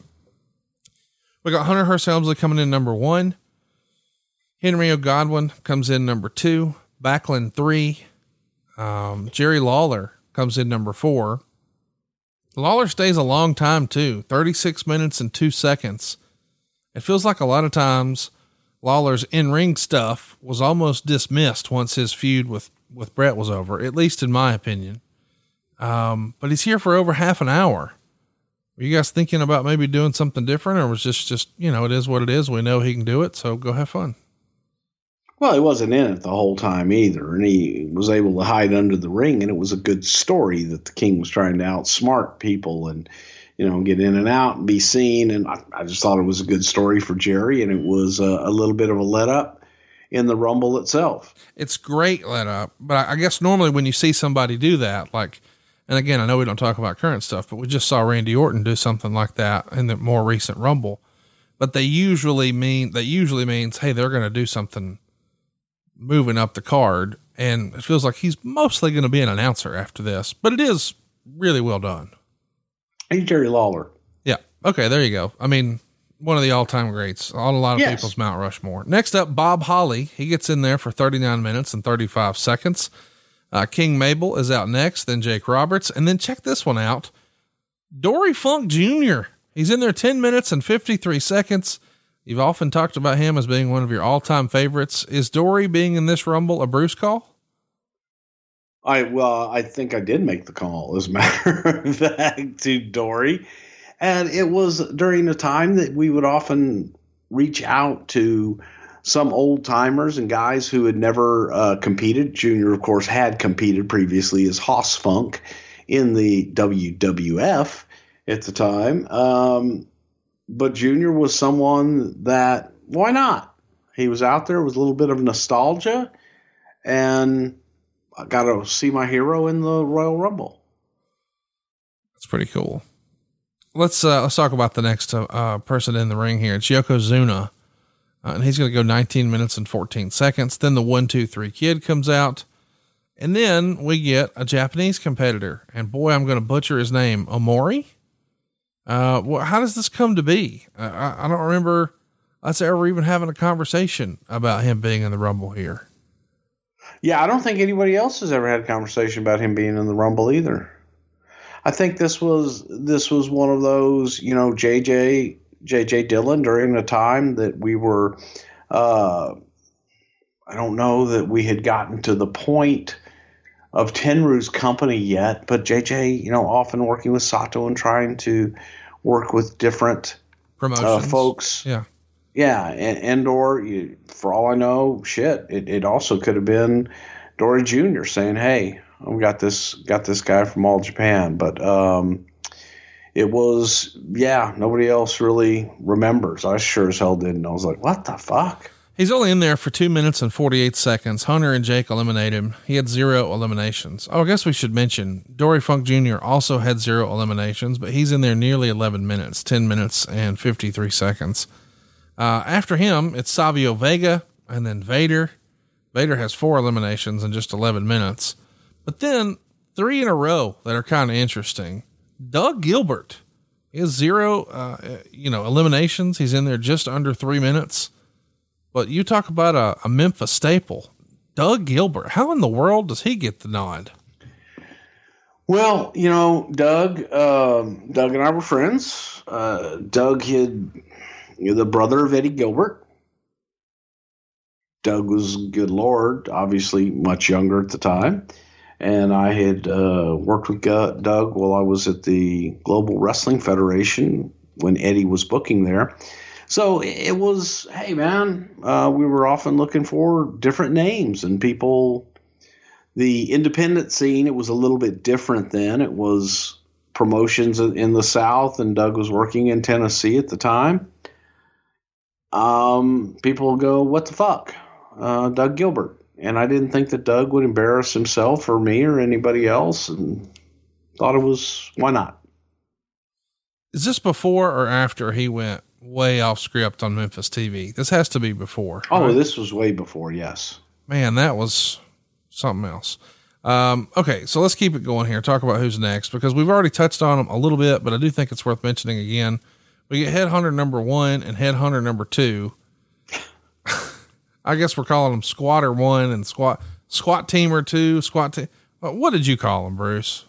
we got Hunter Hearst Helmsley coming in number one. Henry O. Godwin comes in number two. Backlund three. Um, Jerry Lawler comes in number four. Lawler stays a long time too, thirty-six minutes and two seconds. It feels like a lot of times Lawler's in-ring stuff was almost dismissed once his feud with, with Brett was over, at least in my opinion. Um, but he's here for over half an hour. Were you guys thinking about maybe doing something different, or was just, just, you know, it is what it is. We know he can do it. So go have fun. Well, he wasn't in it the whole time either, and he was able to hide under the ring, and it was a good story that the King was trying to outsmart people and, you know, get in and out and be seen. And I, I just thought it was a good story for Jerry, and it was a, a little bit of a let up in the Rumble itself. It's great let up, but I guess normally when you see somebody do that, like, and again, I know we don't talk about current stuff, but we just saw Randy Orton do something like that in the more recent Rumble, but they usually mean, that usually means, hey, they're going to do something moving up the card. And it feels like he's mostly going to be an announcer after this, but it is really well done. He's Jerry Lawler. Yeah. Okay. There you go. I mean, one of the all time greats on a lot of yes. people's Mount Rushmore. Next up, Bob Holly. He gets in there for thirty-nine minutes and thirty-five seconds. Uh, King Mabel is out next, then Jake Roberts. And then check this one out. Dory Funk Junior He's in there ten minutes and fifty-three seconds. You've often talked about him as being one of your all-time favorites. Is Dory being in this Rumble a Bruce call? I, well, I think I did make the call, as a matter of fact, to Dory. And it was during a time that we would often reach out to some old timers and guys who had never uh, competed. Junior, of course, had competed previously as Hoss Funk in the W W F at the time. Um, But Junior was someone that, why not? He was out there with a little bit of nostalgia, and I got to see my hero in the Royal Rumble. That's pretty cool. Let's, uh, let's talk about the next, uh, person in the ring here. It's Yokozuna. Uh, and he's going to go nineteen minutes and fourteen seconds. Then the one, two, three kid comes out, and then we get a Japanese competitor, and boy, I'm going to butcher his name. Omori. Uh, well, how does this come to be? Uh, I, I don't remember us ever even having a conversation about him being in the Rumble here. Yeah, I don't think anybody else has ever had a conversation about him being in the Rumble either. I think this was this was one of those, you know, J J J J Dillon during the time that we were. Uh, I don't know that we had gotten to the point of Tenryu's company yet, but J J, you know, often working with Sato and trying to work with different promotions, uh, folks. Yeah. Yeah. And, and or you, for all I know, shit, it, it also could have been Dory Junior saying, hey, we got this, got this guy from All Japan. But, um, it was, yeah, nobody else really remembers. I sure as hell didn't. I was like, what the fuck? He's only in there for two minutes and forty-eight seconds. Hunter and Jake eliminate him. He had zero eliminations. Oh, I guess we should mention Dory Funk Junior also had zero eliminations, but he's in there nearly eleven minutes, ten minutes and fifty-three seconds. Uh, after him, it's Savio Vega and then Vader. Vader has four eliminations in just eleven minutes, but then three in a row that are kind of interesting. Doug Gilbert is zero, uh, you know, eliminations. He's in there just under three minutes. But you talk about a, a Memphis staple, Doug Gilbert. How in the world does he get the nod? Well, you know, Doug, um, Doug and I were friends. Uh, Doug had, you know, the brother of Eddie Gilbert. Doug was, good Lord, obviously much younger at the time. And I had uh, worked with Doug while I was at the Global Wrestling Federation when Eddie was booking there. So it was, hey, man, uh, we were often looking for different names and people. The independent scene, it was a little bit different then. It was promotions in the South, and Doug was working in Tennessee at the time. Um, people go, what the fuck? Uh, Doug Gilbert. And I didn't think that Doug would embarrass himself or me or anybody else, and thought it was, why not? Is this before or after he went way off script on Memphis T V? This has to be before. Oh, right? This was way before. Yes, man, that was something else. Um, okay. So let's keep it going here. Talk about who's next, because we've already touched on them a little bit, but I do think it's worth mentioning again. We get Headhunter number one and Headhunter number two. I guess we're calling them Squatter one and Squat Squat Teamer two, Squat Team. What did you call them, Bruce?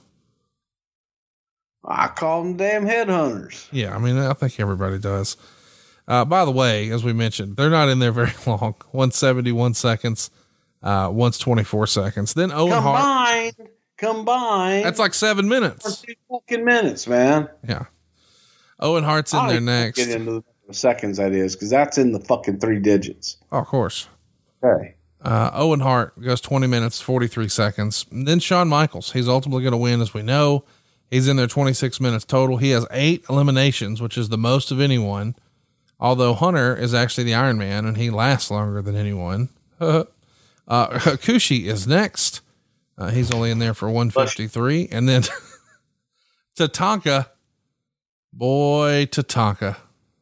I call them damn headhunters. Yeah, I mean, I think everybody does. Uh, by the way, as we mentioned, they're not in there very long. one seventy-one seconds, uh, one's twenty-four seconds. Then Owen combined, Hart. Combined. That's like seven minutes. Two fucking minutes, man. Yeah. Owen Hart's in I'll there next. Get into the seconds, that is, because that's in the fucking three digits. Oh, of course. Okay. Uh, Owen Hart goes twenty minutes, forty-three seconds. And then Shawn Michaels, he's ultimately going to win, as we know. He's in there twenty-six minutes total. He has eight eliminations, which is the most of anyone. Although Hunter is actually the Iron Man and he lasts longer than anyone. uh, Kushi is next. Uh, he's only in there for one fifty-three. And then Tatanka, boy, Tatanka.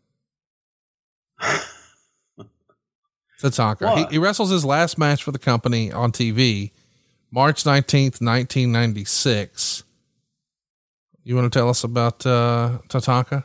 Tatanka. He, he wrestles his last match for the company on T V, March nineteenth, nineteen ninety-six. You want to tell us about, uh, Tatanka?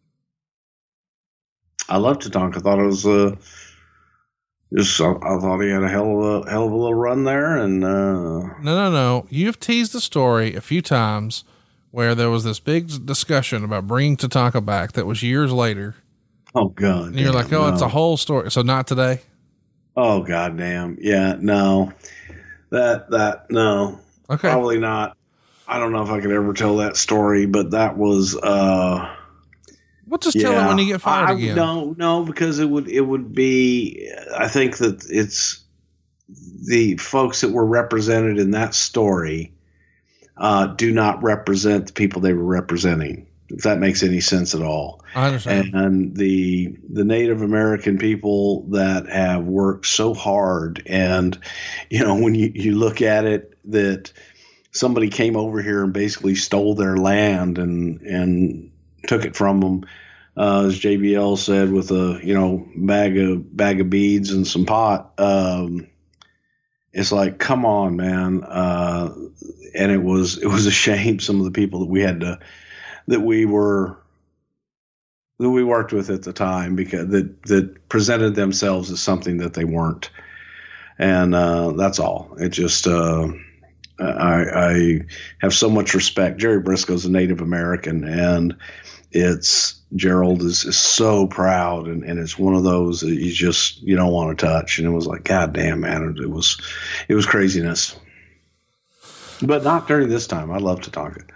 I love Tatanka. I thought it was, uh, just, I, I thought he had a hell of a, hell of a little run there. And, uh, no, no, no. You've teased the story a few times where there was this big discussion about bringing Tatanka back. That was years later. Oh God. And you're damn, like, oh, no. It's a whole story. So not today. Oh God damn. Yeah, no, that, that, no, Okay. Probably not. I don't know if I could ever tell that story, but that was, uh, Well, just yeah, tell him when you get fired I, again. No, no, because it would, it would be, I think that it's the folks that were represented in that story, uh, do not represent the people they were representing, if that makes any sense at all. I understand. And the, the Native American people that have worked so hard, and, you know, when you, you look at it, that somebody came over here and basically stole their land and, and took it from them. Uh, as J B L said, with a, you know, bag of, bag of beads and some pot. Um, it's like, come on, man. Uh, and it was, it was a shame. Some of the people that we had to, that we were, that we worked with at the time, because that, that presented themselves as something that they weren't. And, uh, that's all. It just, uh, I, I have so much respect. Jerry Briscoe's a Native American, and it's Gerald is, is so proud, and, and it's one of those that you just, you don't want to touch. And it was like, God damn, man, it, it was, it was craziness, but not during this time. I love Tatanka.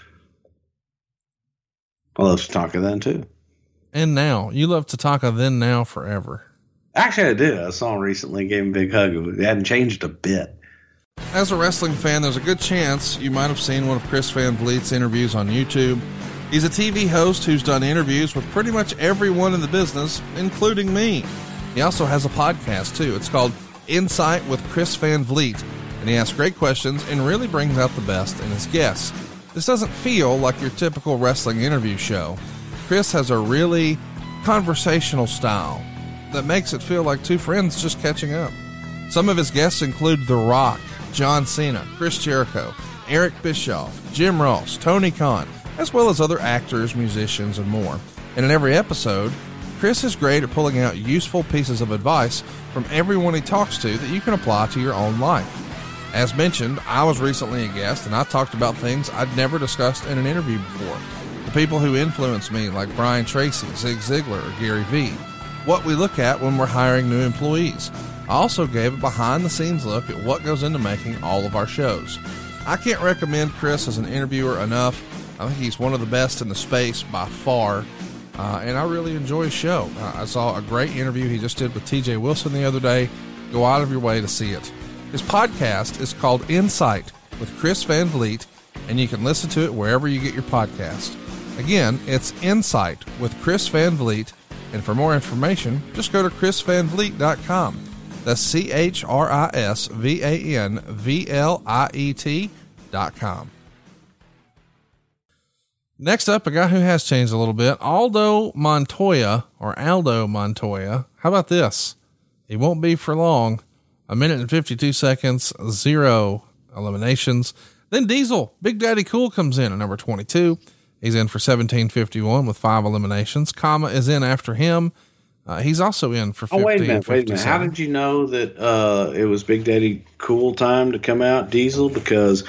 I love Tatanka then too. And now you love Tatanka then, now, forever. Actually, I did. I saw him recently, gave him a big hug. It hadn't changed a bit. As a wrestling fan, there's a good chance you might have seen one of Chris Van Vliet's interviews on YouTube. He's a T V host who's done interviews with pretty much everyone in the business, including me. He also has a podcast too. It's called Insight with Chris Van Vliet, and he asks great questions and really brings out the best in his guests. This doesn't feel like your typical wrestling interview show. Chris has a really conversational style that makes it feel like two friends just catching up. Some of his guests include The Rock, John Cena, Chris Jericho, Eric Bischoff, Jim Ross, Tony Khan, as well as other actors, musicians, and more. And in every episode, Chris is great at pulling out useful pieces of advice from everyone he talks to that you can apply to your own life. As mentioned, I was recently a guest, and I talked about things I'd never discussed in an interview before. The people who influenced me, like Brian Tracy, Zig Ziglar, or Gary Vee. What we look at when we're hiring new employees. I also gave a behind-the-scenes look at what goes into making all of our shows. I can't recommend Chris as an interviewer enough. I think he's one of the best in the space by far. Uh, and I really enjoy his show. Uh, I saw a great interview he just did with T J Wilson the other day. Go out of your way to see it. His podcast is called Insight with Chris Van Vliet, and you can listen to it wherever you get your podcast. Again, it's Insight with Chris Van Vliet, and for more information, just go to chris van vliet dot com. That's C H R I S V A N V L I E T dot com. Next up, a guy who has changed a little bit, Aldo Montoya, or Aldo Montoya. How about this? He won't be for long. A minute and fifty-two seconds, zero eliminations. Then Diesel, Big Daddy Cool, comes in at number twenty-two. He's in for seventeen fifty-one with five eliminations. Kama is in after him. Uh, he's also in for fifteen. Oh, wait a minute, wait a minute. How did you know that uh, it was Big Daddy Cool time to come out, Diesel? Because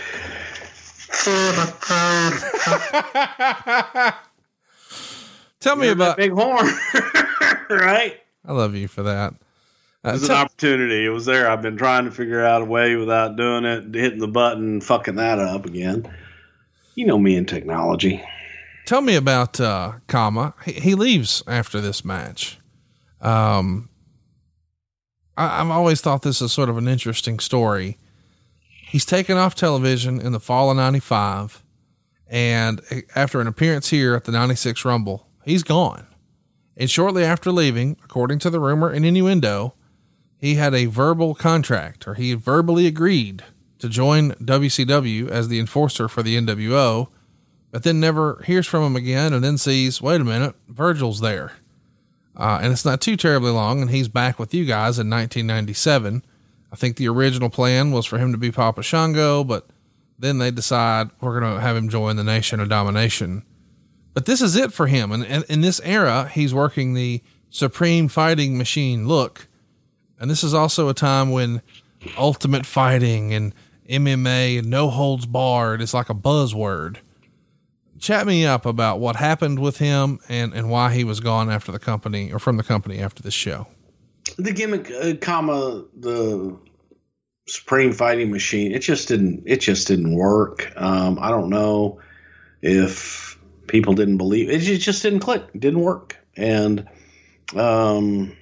tell me about big horn, right? I love you for that. Uh, it was an opportunity. It was there. I've been trying to figure out a way without doing it, hitting the button, fucking that up again. You know me and technology. Tell me about uh, Kama. He, he leaves after this match. Um, I, I've always thought this is sort of an interesting story. He's taken off television in the fall of ninety-five, and after an appearance here at the ninety-six Rumble, he's gone. And shortly after leaving, according to the rumor and innuendo, he had a verbal contract, or he verbally agreed to join W C W as the enforcer for the N W O, but then never hears from him again, and then sees, wait a minute, Virgil's there. Uh, and it's not too terribly long, and he's back with you guys in nineteen ninety-seven. I think the original plan was for him to be Papa Shango, but then they decide we're going to have him join the Nation of Domination. But this is it for him. And, and in this era, he's working the Supreme Fighting Machine look. And this is also a time when Ultimate Fighting and M M A and no holds barred is like a buzzword. Chat me up about what happened with him and, and why he was gone after the company, or from the company after this show. The gimmick, uh, comma, the Supreme Fighting Machine, it just didn't, it just didn't work. Um, I don't know if people didn't believe it. It just didn't click. It didn't work. And, um,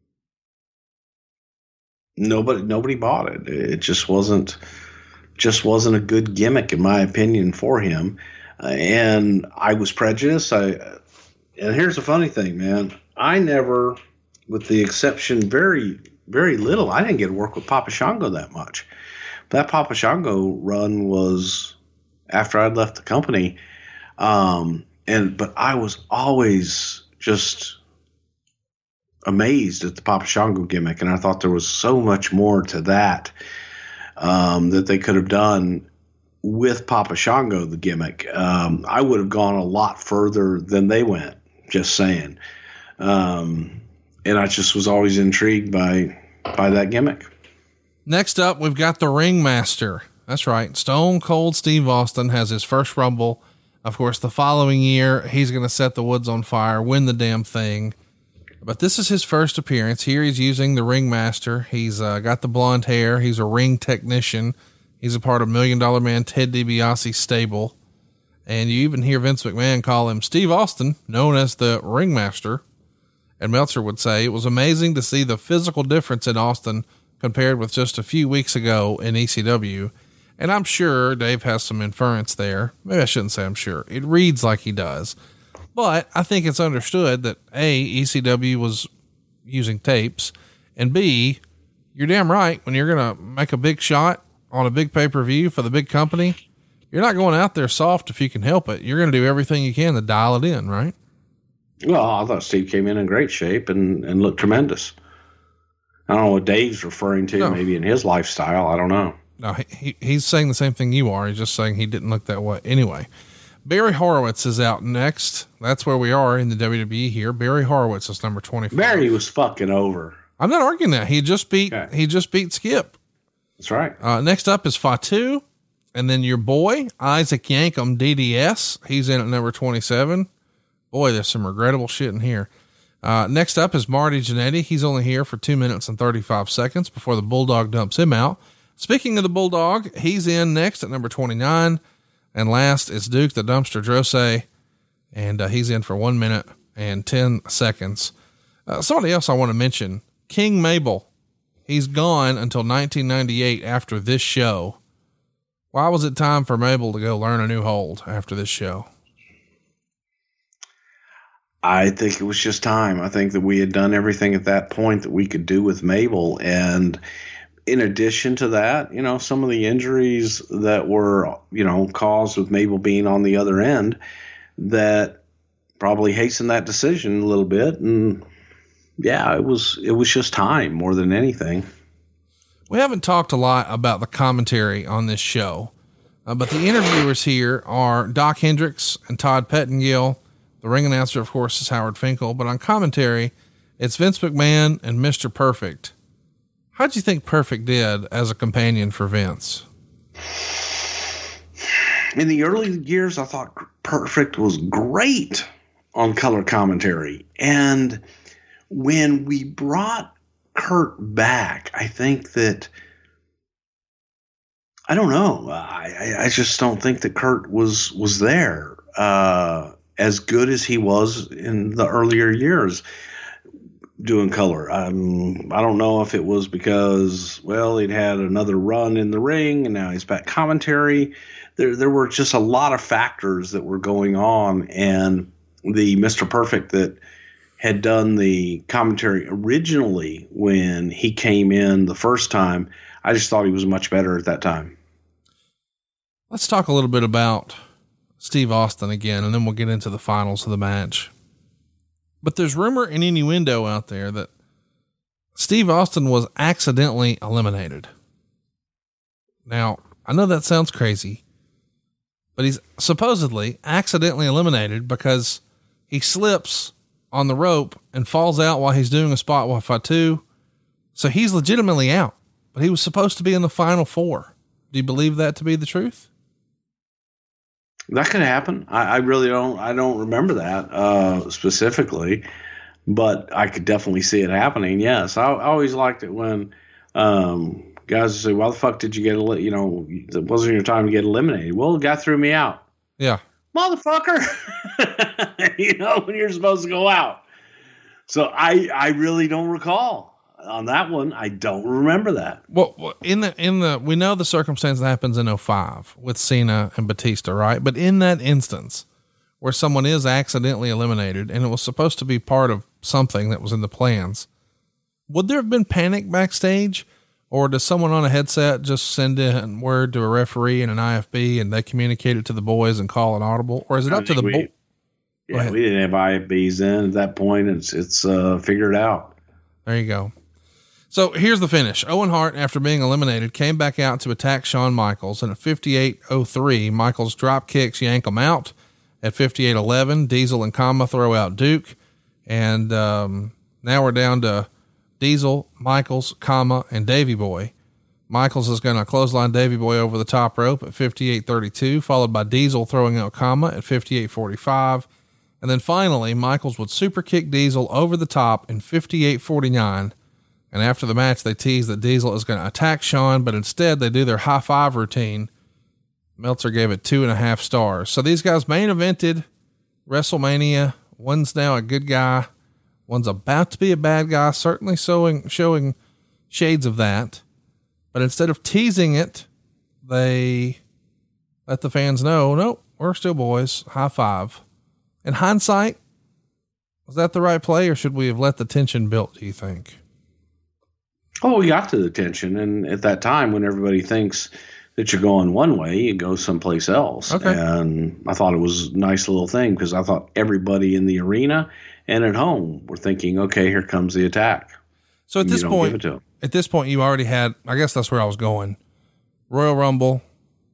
nobody, nobody bought it. It just wasn't, just wasn't a good gimmick in my opinion for him. Uh, and I was prejudiced. I, and here's the funny thing, man, I never, with the exception, very, very little, I didn't get to work with Papa Shango that much. But that Papa Shango run was after I'd left the company. Um, and, but I was always just amazed at the Papa Shango gimmick. And I thought there was so much more to that, um, that they could have done with Papa Shango, the gimmick. Um, I would have gone a lot further than they went, just saying. Um, and I just was always intrigued by, by that gimmick. Next up, we've got the Ringmaster. That's right. Stone Cold Steve Austin has his first Rumble. Of course, the following year, he's going to set the woods on fire, win the damn thing. But this is his first appearance. Here he's using the Ringmaster. He's uh, got the blonde hair. He's a ring technician. He's a part of Million Dollar Man Ted DiBiase's stable. And you even hear Vince McMahon call him Steve Austin, known as the Ringmaster. And Meltzer would say, it was amazing to see the physical difference in Austin compared with just a few weeks ago in E C W. And I'm sure Dave has some inference there. Maybe I shouldn't say I'm sure. It reads like he does. But I think it's understood that A, E C W was using tapes, and B, you're damn right, when you're going to make a big shot on a big pay-per-view for the big company, you're not going out there soft if you can help it. You're going to do everything you can to dial it in, right? Well, I thought Steve came in in great shape and, and looked tremendous. I don't know what Dave's referring to, no. Maybe in his lifestyle. I don't know. No, he, he he's saying the same thing you are. He's just saying he didn't look that way. Anyway, Barry Horowitz is out next. That's where we are in the W W E here. Barry Horowitz is number twenty-five. Barry was fucking over. I'm not arguing that. He just beat, okay. he just beat Skip. That's right. Uh, next up is Fatu. And then your boy, Isaac Yankem, D D S. He's in at number twenty-seven. Boy, there's some regrettable shit in here. Uh, next up is Marty Jannetty. He's only here for two minutes and thirty-five seconds before the Bulldog dumps him out. Speaking of the Bulldog, he's in next at number twenty-nine. And last is Duke the Dumpster Drose. And uh, he's in for one minute and ten seconds. Uh, somebody else I want to mention, King Mabel. He's gone until nineteen ninety-eight after this show. Why was it time for Mabel to go learn a new hold after this show? I think it was just time. I think that we had done everything at that point that we could do with Mabel. And in addition to that, you know, some of the injuries that were, you know, caused with Mabel being on the other end that probably hastened that decision a little bit. And yeah, it was, it was just time more than anything. We haven't talked a lot about the commentary on this show, uh, but the interviewers here are Doc Hendricks and Todd Pettengill. The ring announcer, of course, is Howard Finkel, but on commentary, it's Vince McMahon and Mister Perfect. How'd you think Perfect did as a companion for Vince? In the early years, I thought Perfect was great on color commentary. And when we brought Kurt back, I think that, I don't know. I, I just don't think that Kurt was, was there, uh, as good as he was in the earlier years doing color. Um, I don't know if it was because, well, he'd had another run in the ring and now he's back commentary. There, there were just a lot of factors that were going on, and the Mister Perfect that had done the commentary originally when he came in the first time, I just thought he was much better at that time. Let's talk a little bit about Steve Austin again, and then we'll get into the finals of the match. But there's rumor and innuendo out there that Steve Austin was accidentally eliminated. Now, I know that sounds crazy, but he's supposedly accidentally eliminated because he slips on the rope and falls out while he's doing a spot with Fatu. So he's legitimately out, but he was supposed to be in the final four. Do you believe that to be the truth? That could happen. I, I really don't, I don't remember that, uh, specifically, but I could definitely see it happening. Yes. I, I always liked it when, um, guys would say, why the fuck did you get, el- you know, it wasn't your time to get eliminated. Well, the guy threw me out. Yeah. Motherfucker. You know, when you're supposed to go out. So I, I really don't recall on that one. I don't remember that. Well, in the, in the, we know the circumstance that happens in oh five with Cena and Batista, right? But in that instance where someone is accidentally eliminated and it was supposed to be part of something that was in the plans, would there have been panic backstage, or does someone on a headset just send in word to a referee and an I F B and they communicate it to the boys and call an audible, or is it I up to the we, boy? Yeah, we didn't have I F Bs then at that point. It's, it's, uh, figured out. There you go. So here's the finish. Owen Hart, after being eliminated, came back out to attack Shawn Michaels, and at fifty-eight oh three, Michaels drop kicks yank him out. At fifty-eight eleven, Diesel and Kama throw out Duke. And, um, now we're down to Diesel, Michaels, Kama, and Davey Boy. Michaels is going to clothesline Davey Boy over the top rope at fifty-eight thirty-two, followed by Diesel throwing out Kama at fifty-eight forty-five. And then finally, Michaels would super kick Diesel over the top in fifty-eight forty-nine. And after the match, they tease that Diesel is going to attack Shawn, but instead they do their high five routine. Meltzer gave it two and a half stars. So these guys main evented WrestleMania. One's now a good guy. One's about to be a bad guy, certainly showing, showing shades of that. But instead of teasing it, they let the fans know, nope, we're still boys. High five. In hindsight, was that the right play, or should we have let the tension build, do you think? Oh, we got to the tension. And at that time, when everybody thinks that you're going one way, you go someplace else. Okay. And I thought it was a nice little thing, because I thought everybody in the arena and at home were thinking, okay, here comes the attack. So at this point, at this point, you already had, I guess that's where I was going. Royal Rumble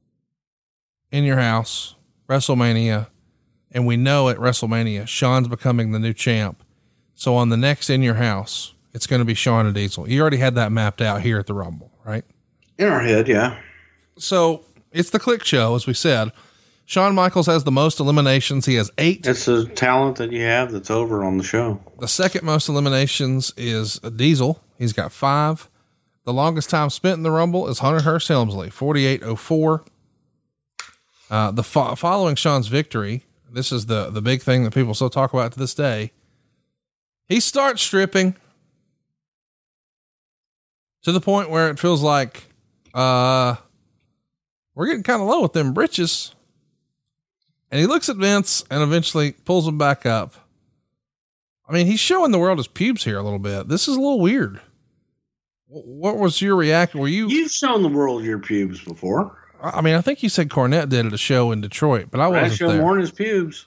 in your house, WrestleMania. And we know at WrestleMania, Shawn's becoming the new champ. So on the next In Your House, it's going to be Shawn and Diesel. You already had that mapped out here at the Rumble, right? In our head. Yeah. So it's the Click Show, as we said. Shawn Michaels has the most eliminations. He has eight. It's a talent that you have that's over on the show. The second most eliminations is Diesel. He's got five. The longest time spent in the Rumble is Hunter Hearst Helmsley, forty-eight oh four. Uh, the fo- following Shawn's victory, this is the, the big thing that people still talk about to this day. He starts stripping to the point where it feels like, uh, we're getting kind of low with them britches. And he looks at Vince and eventually pulls him back up. I mean, he's showing the world his pubes here a little bit. This is a little weird. What was your reaction? Were you, You've shown the world your pubes before. I mean, I think you said Cornette did at a show in Detroit, but I wasn't I show there. more than his pubes.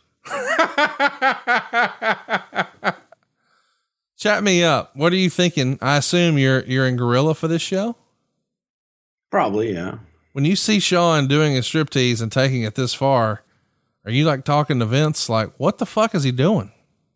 Chat me up. What are you thinking? I assume you're, you're in Gorilla for this show. Probably. Yeah. When you see Shawn doing a striptease and taking it this far, are you like talking to Vince? Like, what the fuck is he doing?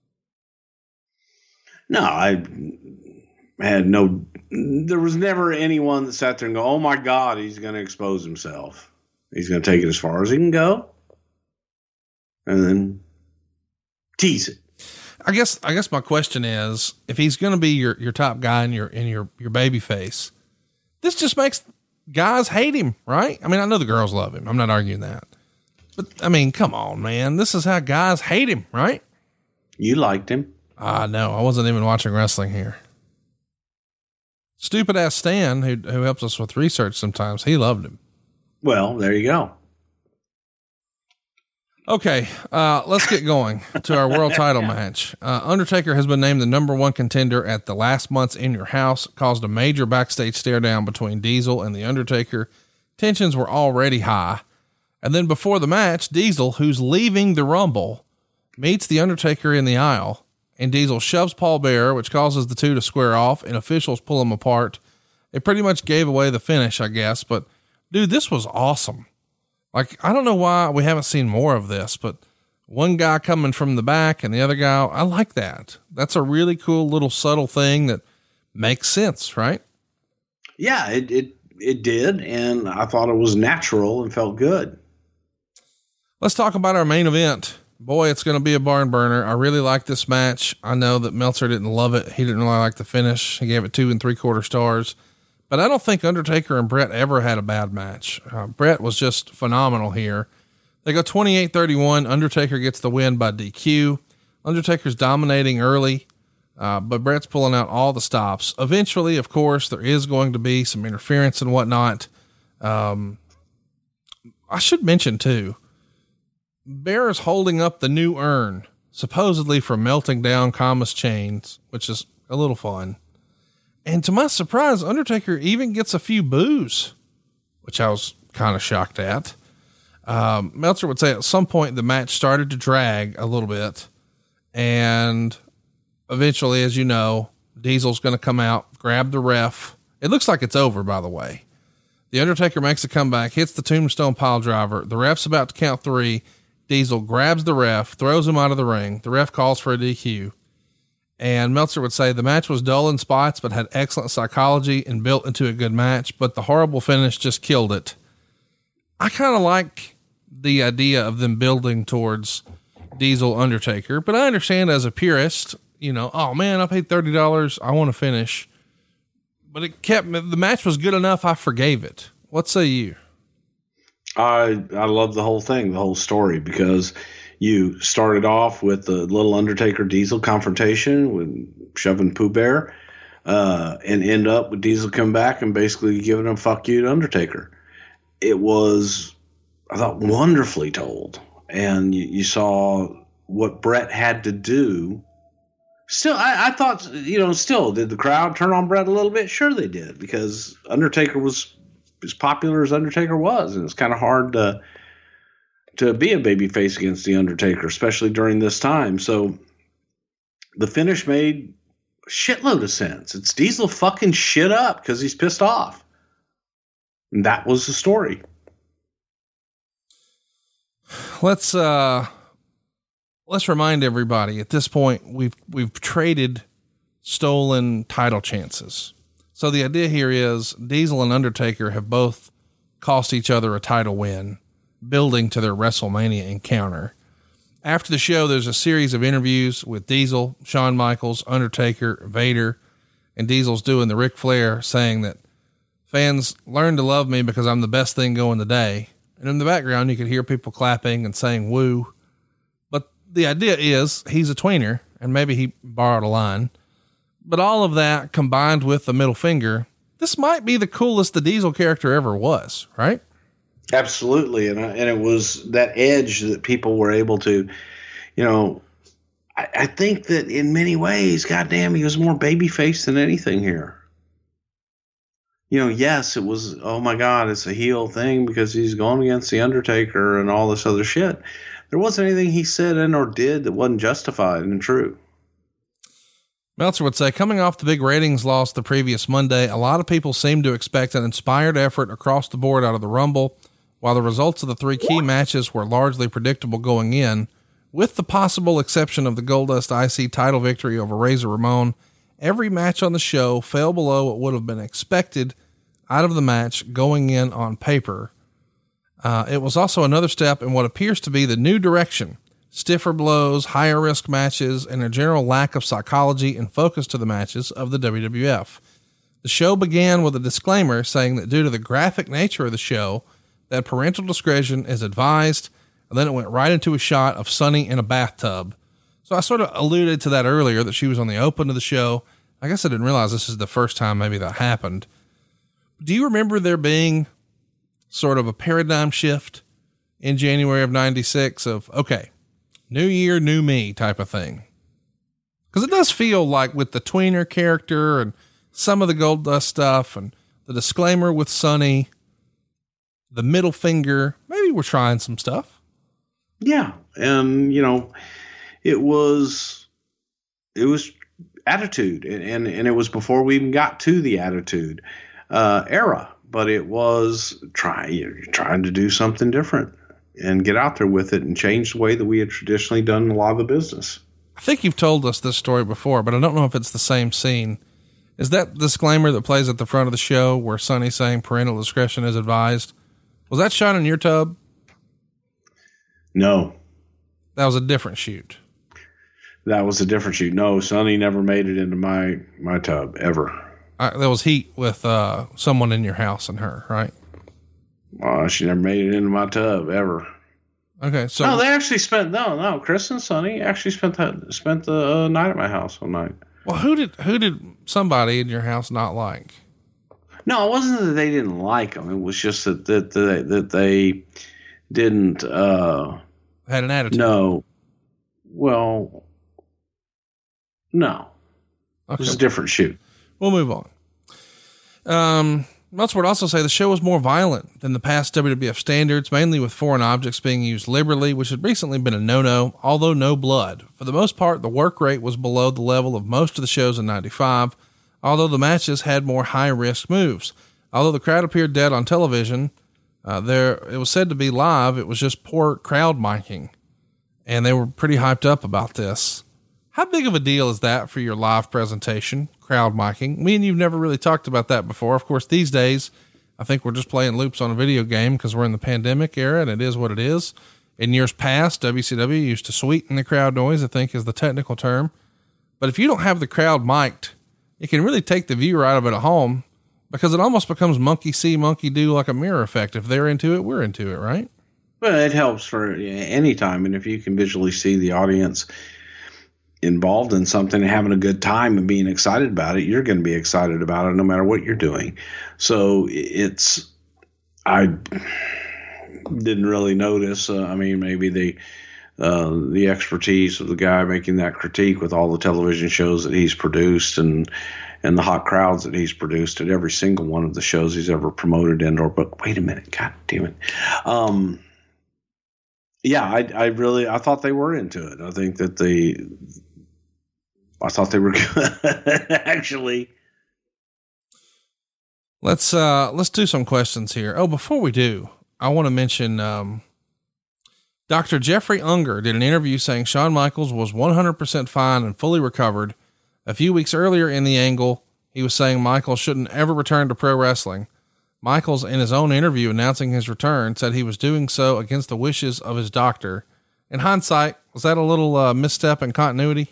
No, I had no, there was never anyone that sat there and go, oh my God, he's going to expose himself. He's going to take it as far as he can go and then tease it. I guess, I guess my question is, if he's going to be your, your top guy in your, in your, your baby face, this just makes guys hate him, right? I mean, I know the girls love him. I'm not arguing that, but I mean, come on, man. This is how guys hate him, right? You liked him. Ah, no, I wasn't even watching wrestling here. Stupid ass Stan, who, who helps us with research sometimes, he loved him. Well, there you go. Okay, uh, let's get going to our world title match. Uh, Undertaker has been named the number one contender at the last month's In Your House, caused a major backstage stare down between Diesel and the Undertaker. Tensions were already high. And then before the match, Diesel, who's leaving the Rumble, meets the Undertaker in the aisle, and Diesel shoves Paul Bearer, which causes the two to square off, and officials pull them apart. It pretty much gave away the finish, I guess, but dude, this was awesome. Like, I don't know why we haven't seen more of this, but one guy coming from the back and the other guy, I like that. That's a really cool little subtle thing that makes sense, right? Yeah, it, it, it did. And I thought it was natural and felt good. Let's talk about our main event. Boy, it's going to be a barn burner. I really like this match. I know that Meltzer didn't love it. He didn't really like the finish. He gave it two and three quarter stars, but I don't think Undertaker and Bret ever had a bad match. Uh, Bret was just phenomenal here. They go twenty-eight thirty-one. Undertaker gets the win by D Q. Undertaker's dominating early, uh, but Bret's pulling out all the stops. Eventually, of course, there is going to be some interference and whatnot. Um, I should mention too, Bear's holding up the new urn, supposedly for melting down Kama's chains, which is a little fun. And to my surprise, Undertaker even gets a few boos, which I was kind of shocked at. Um, Meltzer would say at some point the match started to drag a little bit, and eventually, as you know, Diesel's going to come out, grab the ref. It looks like it's over, by the way. The Undertaker makes a comeback, hits the Tombstone pile driver. The ref's about to count three. Diesel grabs the ref, throws him out of the ring. The ref calls for a D Q. And Meltzer would say the match was dull in spots, but had excellent psychology and built into a good match, but the horrible finish just killed it. I kind of like the idea of them building towards Diesel Undertaker, but I understand as a purist, you know, oh man, I paid thirty dollars. I want to finish, but it kept, the match was good enough. I forgave it. What say you? I I love the whole thing, the whole story, because you started off with the little Undertaker Diesel confrontation with shoving Pooh Bear, uh, and end up with Diesel come back and basically giving him fuck you to Undertaker. It was, I thought, wonderfully told. And you, you saw what Bret had to do. Still, I, I thought, you know, still, did the crowd turn on Bret a little bit? Sure they did, because Undertaker was as popular as Undertaker was, and it's kind of hard to to be a babyface against the Undertaker, especially during this time. So the finish made a shitload of sense. It's Diesel fucking shit up because he's pissed off. And that was the story. Let's uh let's remind everybody at this point we've we've traded stolen title chances. So the idea here is Diesel and Undertaker have both cost each other a title win, building to their WrestleMania encounter. After the show, there's a series of interviews with Diesel, Shawn Michaels, Undertaker, Vader, and Diesel's doing the Ric Flair, saying that Fans learn to love me because I'm the best thing going today. And in the background, you could hear people clapping and saying woo. But the idea is he's a tweener, and maybe he borrowed a line. But all of that combined with the middle finger, this might be the coolest the Diesel character ever was, right? Absolutely. And, I, and it was that edge that people were able to, you know, I, I think that in many ways, goddamn, he was more babyface than anything here. You know, yes, it was, oh my God, it's a heel thing because he's going against The Undertaker and all this other shit. There wasn't anything he said and or did that wasn't justified and true. Meltzer would say, coming off the big ratings loss the previous Monday, a lot of people seemed to expect an inspired effort across the board out of the Rumble, while the results of the three key matches were largely predictable going in, with the possible exception of the Goldust I C title victory over Razor Ramon. Every match on the show fell below what would have been expected out of the match going in on paper. Uh, it was also another step in what appears to be the new direction: stiffer blows, higher risk matches, and a general lack of psychology and focus to the matches of the W W F. The show began with a disclaimer saying that due to the graphic nature of the show, that parental discretion is advised. And then it went right into a shot of Sunny in a bathtub. So I sort of alluded to that earlier, that she was on the open of the show. I guess I didn't realize this is the first time maybe that happened. Do you remember there being sort of a paradigm shift in January of ninety-six of, okay, new year, new me type of thing? Cause it does feel like with the tweener character and some of the Goldust stuff and the disclaimer with Sunny, the middle finger, maybe we're trying some stuff. Yeah. And you know, it was, it was attitude and, and, and it was before we even got to the attitude, uh, era, but it was trying, you're trying to do something different and get out there with it and change the way that we had traditionally done a lot of the business. I think you've told us this story before, but I don't know if it's the same scene. Is that disclaimer that plays at the front of the show where Sunny's saying parental discretion is advised? Was that shot in your tub? No. That was a different shoot. That was a different shoot. No, Sunny never made it into my, my tub ever. Uh, there was heat with, uh, someone in your house and her, right? Uh, she never made it into my tub ever. Okay. So no, they actually spent, no, no, Chris and Sunny actually spent that, spent the uh, night at my house all night. Well, who did, who did somebody in your house not like? No, it wasn't that they didn't like them. It was just that, that, that, that they didn't, uh, had an attitude. No. Well, no. Okay. It was a different shoot. We'll move on. Um, Meltzer would also say the show was more violent than the past W W F standards, mainly with foreign objects being used liberally, which had recently been a no-no, although no blood. For the most part, the work rate was below the level of most of the shows in ninety-five, although the matches had more high-risk moves. Although the crowd appeared dead on television, uh, there it was said to be live. It was just poor crowd miking, and they were pretty hyped up about this. How big of a deal is that for your live presentation, crowd miking? Me and you've never really talked about that before. Of course, these days, I think we're just playing loops on a video game because we're in the pandemic era and it is what it is. In years past, W C W used to sweeten the crowd noise, I think is the technical term. But if you don't have the crowd mic'd, it can really take the viewer out of it at home because it almost becomes monkey see, monkey do, like a mirror effect. If they're into it, we're into it, right? Well, it helps for any time. And if you can visually see the audience involved in something and having a good time and being excited about it, you're going to be excited about it no matter what you're doing. So it's, I didn't really notice. Uh, I mean, maybe the, uh, the expertise of the guy making that critique with all the television shows that he's produced and, and the hot crowds that he's produced at every single one of the shows he's ever promoted in, or, but wait a minute, God damn it. Um, yeah, I, I really, I thought they were into it. I think that they, I thought they were good, actually. Let's, uh, let's do some questions here. Oh, before we do, I want to mention, um, Doctor Jeffrey Unger did an interview saying Shawn Michaels was one hundred percent fine and fully recovered. A few weeks earlier in the Angle, he was saying Michaels shouldn't ever return to pro wrestling. Michaels, in his own interview announcing his return, said he was doing so against the wishes of his doctor. In hindsight, was that a little uh, misstep in continuity?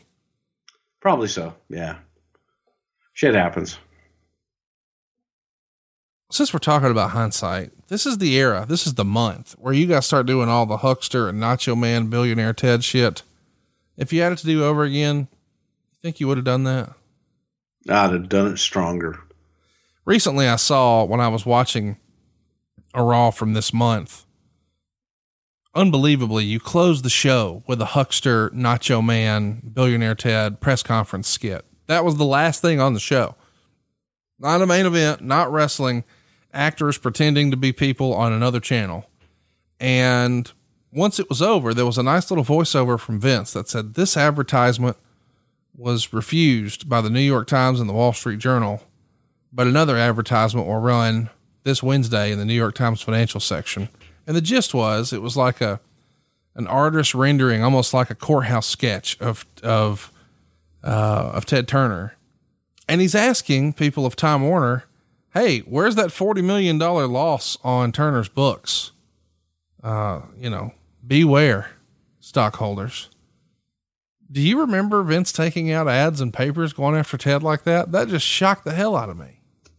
Probably so. Yeah. Shit happens. Since we're talking about hindsight, this is the era, this is the month where you guys start doing all the Huckster and Nacho Man, Billionaire Ted shit. If you had it to do over again, you think you would have done that? I'd have done it stronger. Recently, I saw when I was watching a Raw from this month, unbelievably, you closed the show with a Huckster, Nacho Man, Billionaire Ted press conference skit. That was the last thing on the show. Not a main event, not wrestling, actors pretending to be people on another channel. And once it was over, there was a nice little voiceover from Vince that said this advertisement was refused by the New York Times and the Wall Street Journal, but another advertisement will run this Wednesday in the New York Times financial section. And the gist was, it was like a, an artist rendering, almost like a courthouse sketch of, of, uh, of Ted Turner. And he's asking people of Time Warner, hey, where's that forty million dollars loss on Turner's books? Uh, you know, beware, stockholders. Do you remember Vince taking out ads and papers going after Ted like that? That just shocked the hell out of me.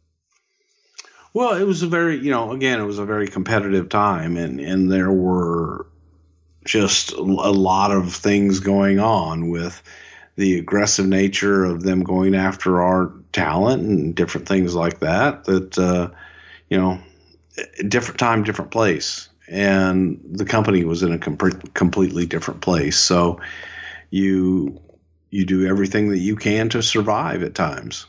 Well, it was a very, you know, again, it was a very competitive time, and, and there were just a lot of things going on with the aggressive nature of them going after our talent and different things like that, that, uh, you know, different time, different place. And the company was in a com- completely different place. So you, you do everything that you can to survive at times.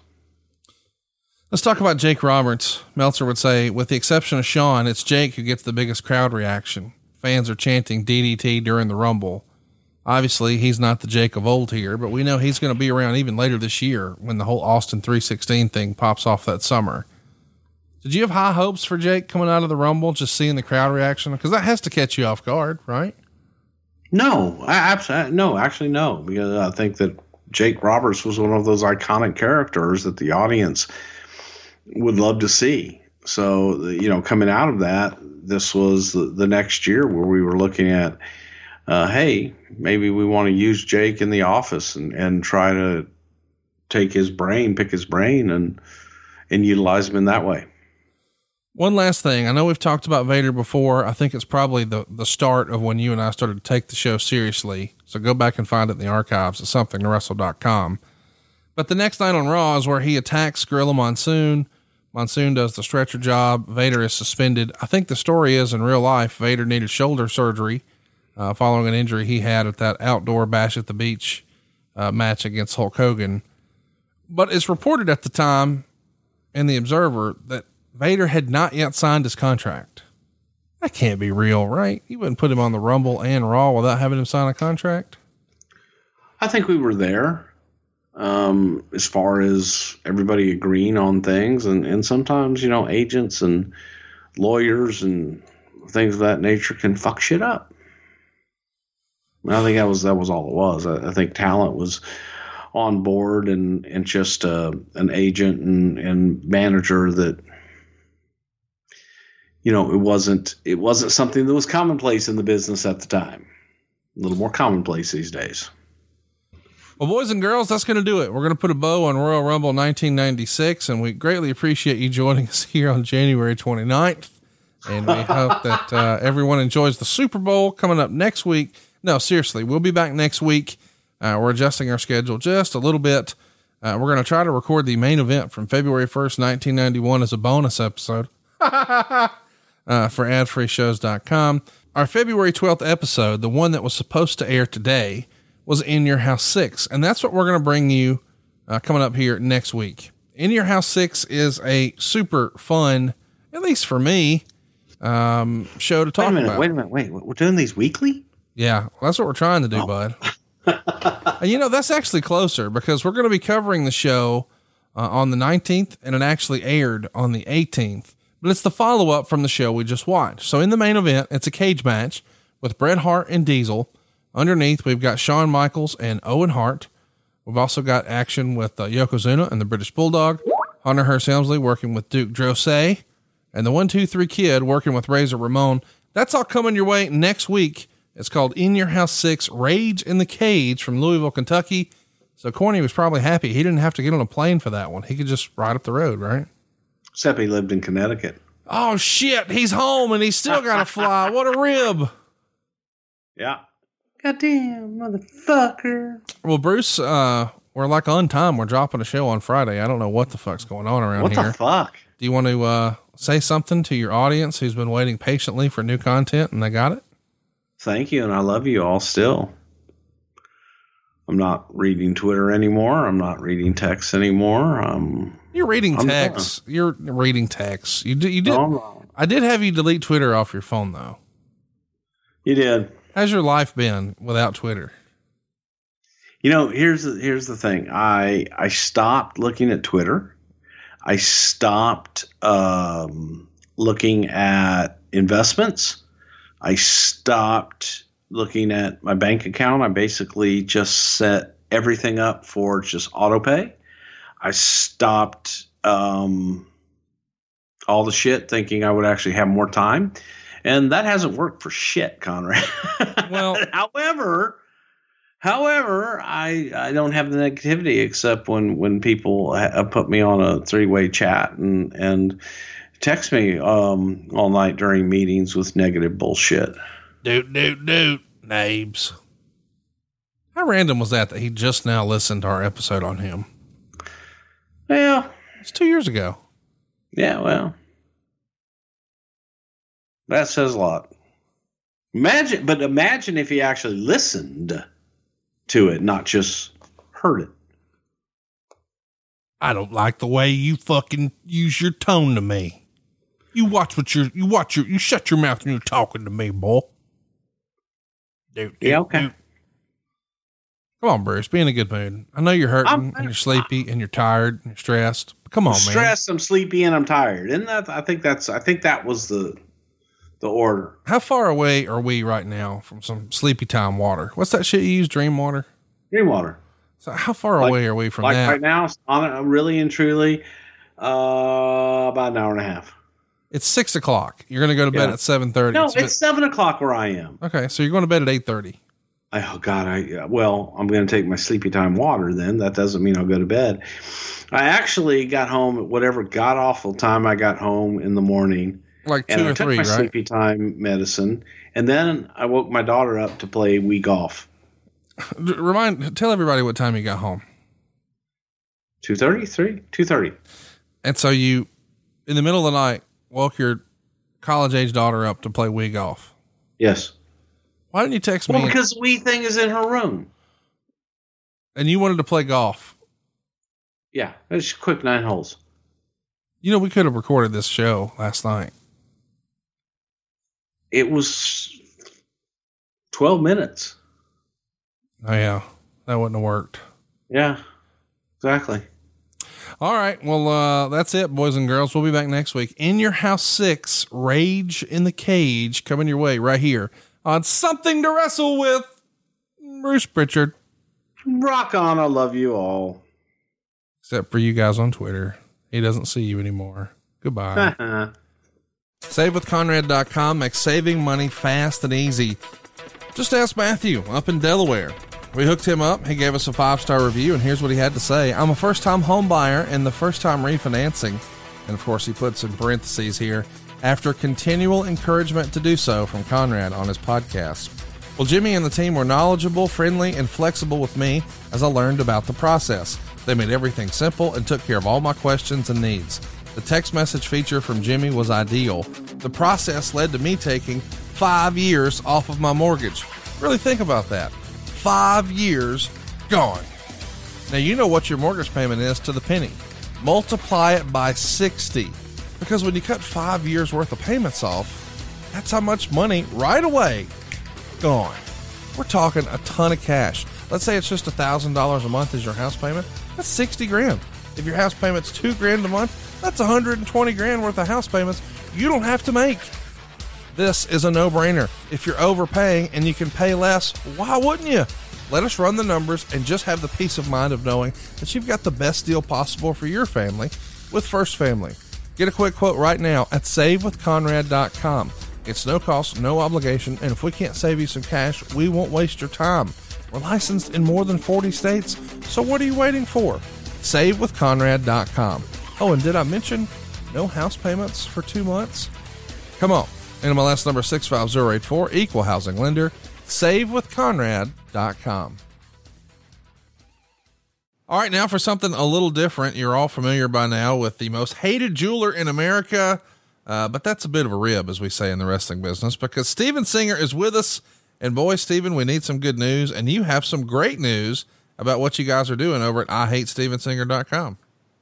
Let's talk about Jake Roberts. Meltzer would say, with the exception of Shawn, it's Jake who gets the biggest crowd reaction. Fans are chanting D D T during the Rumble. Obviously, he's not the Jake of old here, but we know he's going to be around even later this year when the whole Austin three sixteen thing pops off that summer. Did you have high hopes for Jake coming out of the Rumble, just seeing the crowd reaction? Because that has to catch you off guard, right? No, I absolutely no, actually no, because I think that Jake Roberts was one of those iconic characters that the audience would love to see. So, you know, coming out of that, this was the, the next year where we were looking at, uh, hey, maybe we want to use Jake in the office and, and try to take his brain, pick his brain and, and utilize him in that way. One last thing. I know we've talked about Vader before. I think it's probably the, the start of when you and I started to take the show seriously. So go back and find it in the archives at something to wrestle dot com. But the next night on Raw is where he attacks Gorilla Monsoon. Monsoon does the stretcher job. Vader is suspended. I think the story is in real life, Vader needed shoulder surgery, uh, following an injury he had at that outdoor Bash at the Beach, uh, match against Hulk Hogan. But it's reported at the time in the Observer that Vader had not yet signed his contract. That can't be real, right? You wouldn't put him on the Rumble and Raw without having him sign a contract. I think we were there. Um, as far as everybody agreeing on things, and, and sometimes, you know, agents and lawyers and things of that nature can fuck shit up. I think that was, that was all it was. I, I think talent was on board and, and just, uh, an agent and, and manager that, you know, it wasn't, it wasn't something that was commonplace in the business at the time. A little more commonplace these days. Well, boys and girls, that's going to do it. We're going to put a bow on Royal Rumble nineteen ninety-six, and we greatly appreciate you joining us here on January twenty-ninth. And we hope that uh, everyone enjoys the Super Bowl coming up next week. No, seriously, we'll be back next week. Uh, we're adjusting our schedule just a little bit. Uh, we're going to try to record the main event from February first, nineteen ninety-one as a bonus episode uh, for ad free shows dot com. Our February twelfth episode, the one that was supposed to air today, was In Your House six. And that's what we're going to bring you uh, coming up here next week. In Your House six is a super fun, at least for me, um, show to talk wait a minute, about. Wait a minute. Wait, we're doing these weekly? Yeah. Well, that's what we're trying to do, oh. bud. And you know, that's actually closer because we're going to be covering the show uh, on the nineteenth, and it actually aired on the eighteenth, but it's the follow up from the show we just watched. So in the main event, it's a cage match with Bret Hart and Diesel. Underneath, we've got Shawn Michaels and Owen Hart. We've also got action with uh, Yokozuna and the British Bulldog, Hunter Hearst Helmsley working with Duke Drosay, and the one two three Kid working with Razor Ramon. That's all coming your way next week. It's called In Your House six, Rage in the Cage from Louisville, Kentucky. So Corny was probably happy he didn't have to get on a plane for that one. He could just ride up the road, right? Except he lived in Connecticut. Oh shit. He's home and he's still got to fly. What a rib. Yeah. Goddamn motherfucker. Well, Bruce, uh, we're like on time. We're dropping a show on Friday. I don't know what the fuck's going on around what here. What the fuck? Do you want to, uh, say something to your audience who's been waiting patiently for new content and they got it? Thank you. And I love you all still. I'm not reading Twitter anymore. I'm not reading texts anymore. Um, You're reading I'm texts. Done. You're reading texts. You did, you did. No, no. I did have you delete Twitter off your phone though. You did. How's your life been without Twitter? You know, here's the, here's the thing. I, I stopped looking at Twitter. I stopped, um, looking at investments. I stopped looking at my bank account. I basically just set everything up for just auto pay. I stopped, um, all the shit thinking I would actually have more time. And that hasn't worked for shit, Conrad. Well, however, however, I, I don't have the negativity except when, when people ha- put me on a three way chat and, and text me, um, all night during meetings with negative bullshit. Doot, doot, doot, Nabes. How random was that that he just now listened to our episode on him? Yeah. It's two years ago. Yeah, well. That says a lot. Imagine, but imagine if he actually listened to it, not just heard it. I don't like the way you fucking use your tone to me. You watch what you're, you watch your, you shut your mouth when you're talking to me, boy. Dude, dude, yeah, okay. Dude. Come on, Bruce, be in a good mood. I know you're hurting I'm, and you're sleepy and you're tired and you're stressed. But come on, I'm man. Stressed, I'm sleepy, and I'm tired. Isn't that? I think that's. I think that was the. The order. How far away are we right now from some sleepy time water? What's that shit you use? Dream water? Dream water. So how far like, away are we from like that? Right now, on really and truly, uh, about an hour and a half. It's six o'clock. You're going to go to bed yeah. at seven thirty. No, it's, it's bit, seven o'clock where I am. Okay. So you're going to bed at eight thirty. Oh God. I, well, I'm going to take my sleepy time water then. That doesn't mean I'll go to bed. I actually got home at whatever god awful time I got home in the morning. Like two and or I took three, my right? sleepy time medicine, and then I woke my daughter up to play Wii golf. Remind, tell everybody what time you got home. two thirty, three, two thirty. And so you, in the middle of the night, woke your college age daughter up to play Wii golf. Yes. Why didn't you text well, me? Because the Wii thing is in her room. And you wanted to play golf. Yeah. It's quick nine holes. You know, we could have recorded this show last night. It was twelve minutes. Oh yeah. That wouldn't have worked. Yeah, exactly. All right. Well, uh, that's it, boys and girls. We'll be back next week. In Your House six, Rage in the Cage, coming your way right here on Something to Wrestle With. Bruce Pritchard. Rock on. I love you all. Except for you guys on Twitter. He doesn't see you anymore. Goodbye. Save with Conrad dot com makes saving money fast and easy. Just ask Matthew up in Delaware. We hooked him up. He gave us a five-star review, and here's what he had to say. I'm a first-time home buyer and the first-time refinancing. And, of course, he puts in parentheses here, after continual encouragement to do so from Conrad on his podcast. Well, Jimmy and the team were knowledgeable, friendly, and flexible with me as I learned about the process. They made everything simple and took care of all my questions and needs. The text message feature from Jimmy was ideal. The process led to me taking five years off of my mortgage. Really think about that. Five years gone. Now, you know what your mortgage payment is to the penny. Multiply it by sixty. Because when you cut five years worth of payments off, that's how much money right away gone. We're talking a ton of cash. Let's say it's just a thousand dollars a month is your house payment. That's sixty grand. If your house payment's two grand a month, that's one hundred twenty grand worth of house payments you don't have to make. This is a no-brainer. If you're overpaying and you can pay less, why wouldn't you? Let us run the numbers and just have the peace of mind of knowing that you've got the best deal possible for your family with First Family. Get a quick quote right now at save with Conrad dot com. It's no cost, no obligation, and if we can't save you some cash, we won't waste your time. We're licensed in more than forty states, so what are you waiting for? save with Conrad dot com. Oh, and did I mention No house payments for two months? Come on. N M L S number six five zero eight four, equal housing lender, save with conrad dot com. All right, now for something a little different. You're all familiar by now with the most hated jeweler in America, uh, but that's a bit of a rib, as we say in the wrestling business, because Steven Singer is with us. And boy, Steven, we need some good news, and you have some great news about what you guys are doing over at I hate steven singer dot com.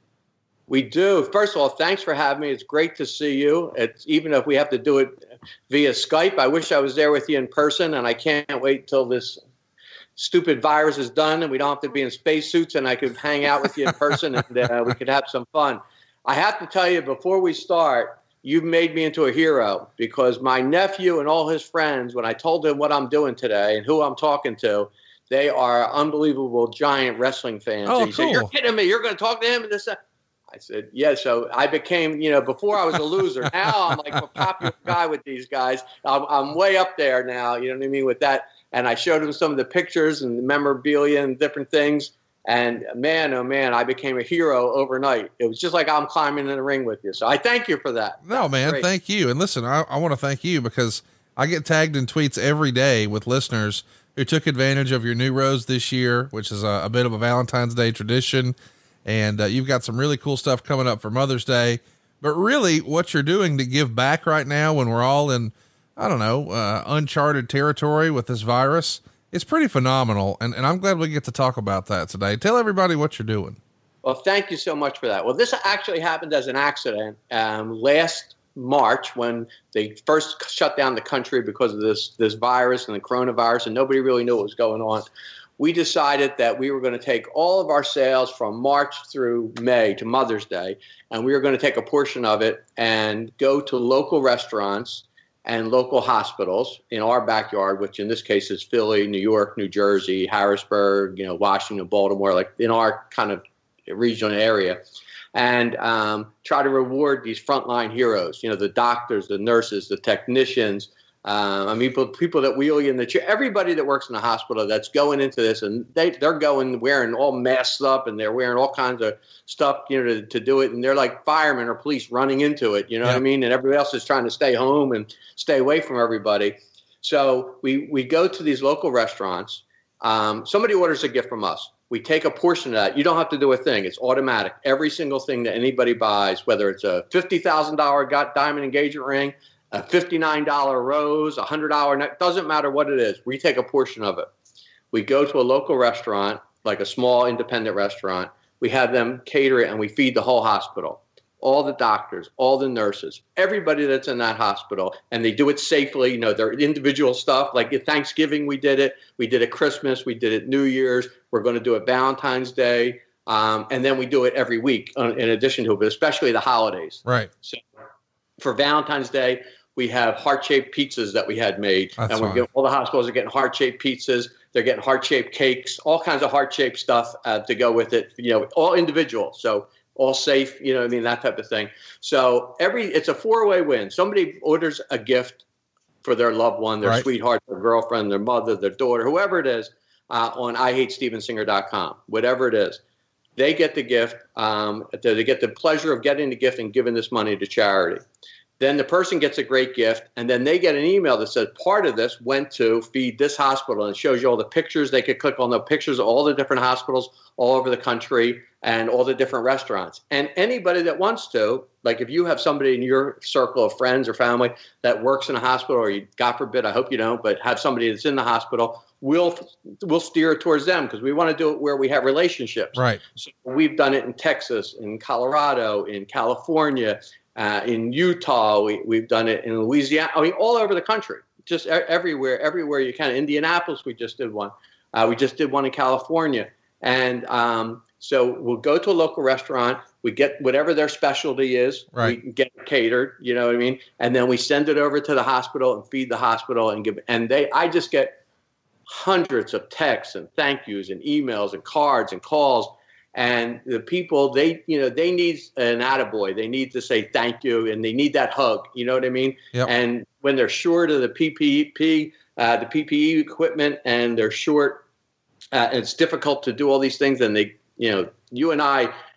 We do. First of all, thanks for having me. It's great to see you. It's, even if we have to do it via Skype, I wish I was there with you in person, and I can't wait till this stupid virus is done and we don't have to be in spacesuits and I could hang out with you in person and uh, we could have some fun. I have to tell you, before we start, you've made me into a hero, because my nephew and all his friends, when I told them what I'm doing today and who I'm talking to, they are unbelievable giant wrestling fans. Oh, he cool. said, "You're kidding me. You're going to talk to him?" And this, uh, I said, yeah. So I became, you know, before I was a loser. Now I'm like a popular guy with these guys. I'm, I'm way up there now. You know what I mean? With that. And I showed them some of the pictures and the memorabilia and different things. And man, oh man, I became a hero overnight. It was just like I'm climbing in the ring with you. So I thank you for that. No, man, great. Thank you. And listen, I, I want to thank you because I get tagged in tweets every day with listeners who took advantage of your new rose this year, which is a, a bit of a Valentine's Day tradition. And uh, you've got some really cool stuff coming up for Mother's Day. But really what you're doing to give back right now when we're all in, I don't know, uh, uncharted territory with this virus, it's pretty phenomenal. And, and I'm glad we get to talk about that today. Tell everybody what you're doing. Well, thank you so much for that. Well, this actually happened as an accident um, last March when they first shut down the country because of this, this virus and the coronavirus, and nobody really knew what was going on. We decided that we were going to take all of our sales from March through May to Mother's Day, and we were going to take a portion of it and go to local restaurants and local hospitals in our backyard, which in this case is Philly, New York, New Jersey, Harrisburg, you know, Washington, Baltimore, like in our kind of regional area, and um, try to reward these frontline heroes, you know, the doctors, the nurses, the technicians, Um, I mean, people, people that wheel you in the chair, everybody that works in the hospital that's going into this, and they, they're going wearing all masked up and they're wearing all kinds of stuff, you know, to, to do it. And they're like firemen or police running into it, you know yeah. what I mean? And everybody else is trying to stay home and stay away from everybody. So we, we go to these local restaurants. Um, somebody orders a gift from us. We take a portion of that. You don't have to do a thing. It's automatic. Every single thing that anybody buys, whether it's a fifty thousand dollars diamond engagement ring, a fifty-nine dollar rose, a one hundred dollar neck, doesn't matter what it is. We take a portion of it. We go to a local restaurant, like a small independent restaurant. We have them cater it, and we feed the whole hospital, all the doctors, all the nurses, everybody that's in that hospital, and they do it safely. You know, their individual stuff. Like at Thanksgiving, we did it. We did it Christmas. We did it New Year's. We're going to do it Valentine's Day. Um, and then we do it every week in addition to it, but especially the holidays. Right. So for Valentine's Day, we have heart-shaped pizzas that we had made. That's and we're getting, all the hospitals are getting heart-shaped pizzas. They're getting heart-shaped cakes, all kinds of heart-shaped stuff uh, to go with it, you know, all individual. So all safe, you know what I mean, that type of thing. So every it's a four-way win. Somebody orders a gift for their loved one, their right. sweetheart, their girlfriend, their mother, their daughter, whoever it is, uh, on I hate steven singer dot com, whatever it is. They get the gift. Um, they get the pleasure of getting the gift and giving this money to charity. Then the person gets a great gift, and then they get an email that says part of this went to feed this hospital, and it shows you all the pictures. They could click on the pictures of all the different hospitals all over the country and all the different restaurants. And anybody that wants to, like if you have somebody in your circle of friends or family that works in a hospital, or you, God forbid, I hope you don't, but have somebody that's in the hospital, we'll we'll steer it towards them because we want to do it where we have relationships. Right. So we've done it in Texas, in Colorado, in California, Uh, in Utah, we, we've done it in Louisiana. I mean, all over the country, just e- everywhere, everywhere you can. Indianapolis, we just did one. Uh, we just did one in California. And um, so we'll go to a local restaurant. We get whatever their specialty is. Right. We get catered, you know what I mean? And then we send it over to the hospital and feed the hospital and give. And they, I just get hundreds of texts and thank yous and emails and cards and calls. And the people, they, you know, they need an attaboy. They need to say thank you, and they need that hug. You know what I mean? Yep. And when they're short of the P P E, uh, the P P E equipment, and they're short, uh, and it's difficult to do all these things. And they, you know, you and I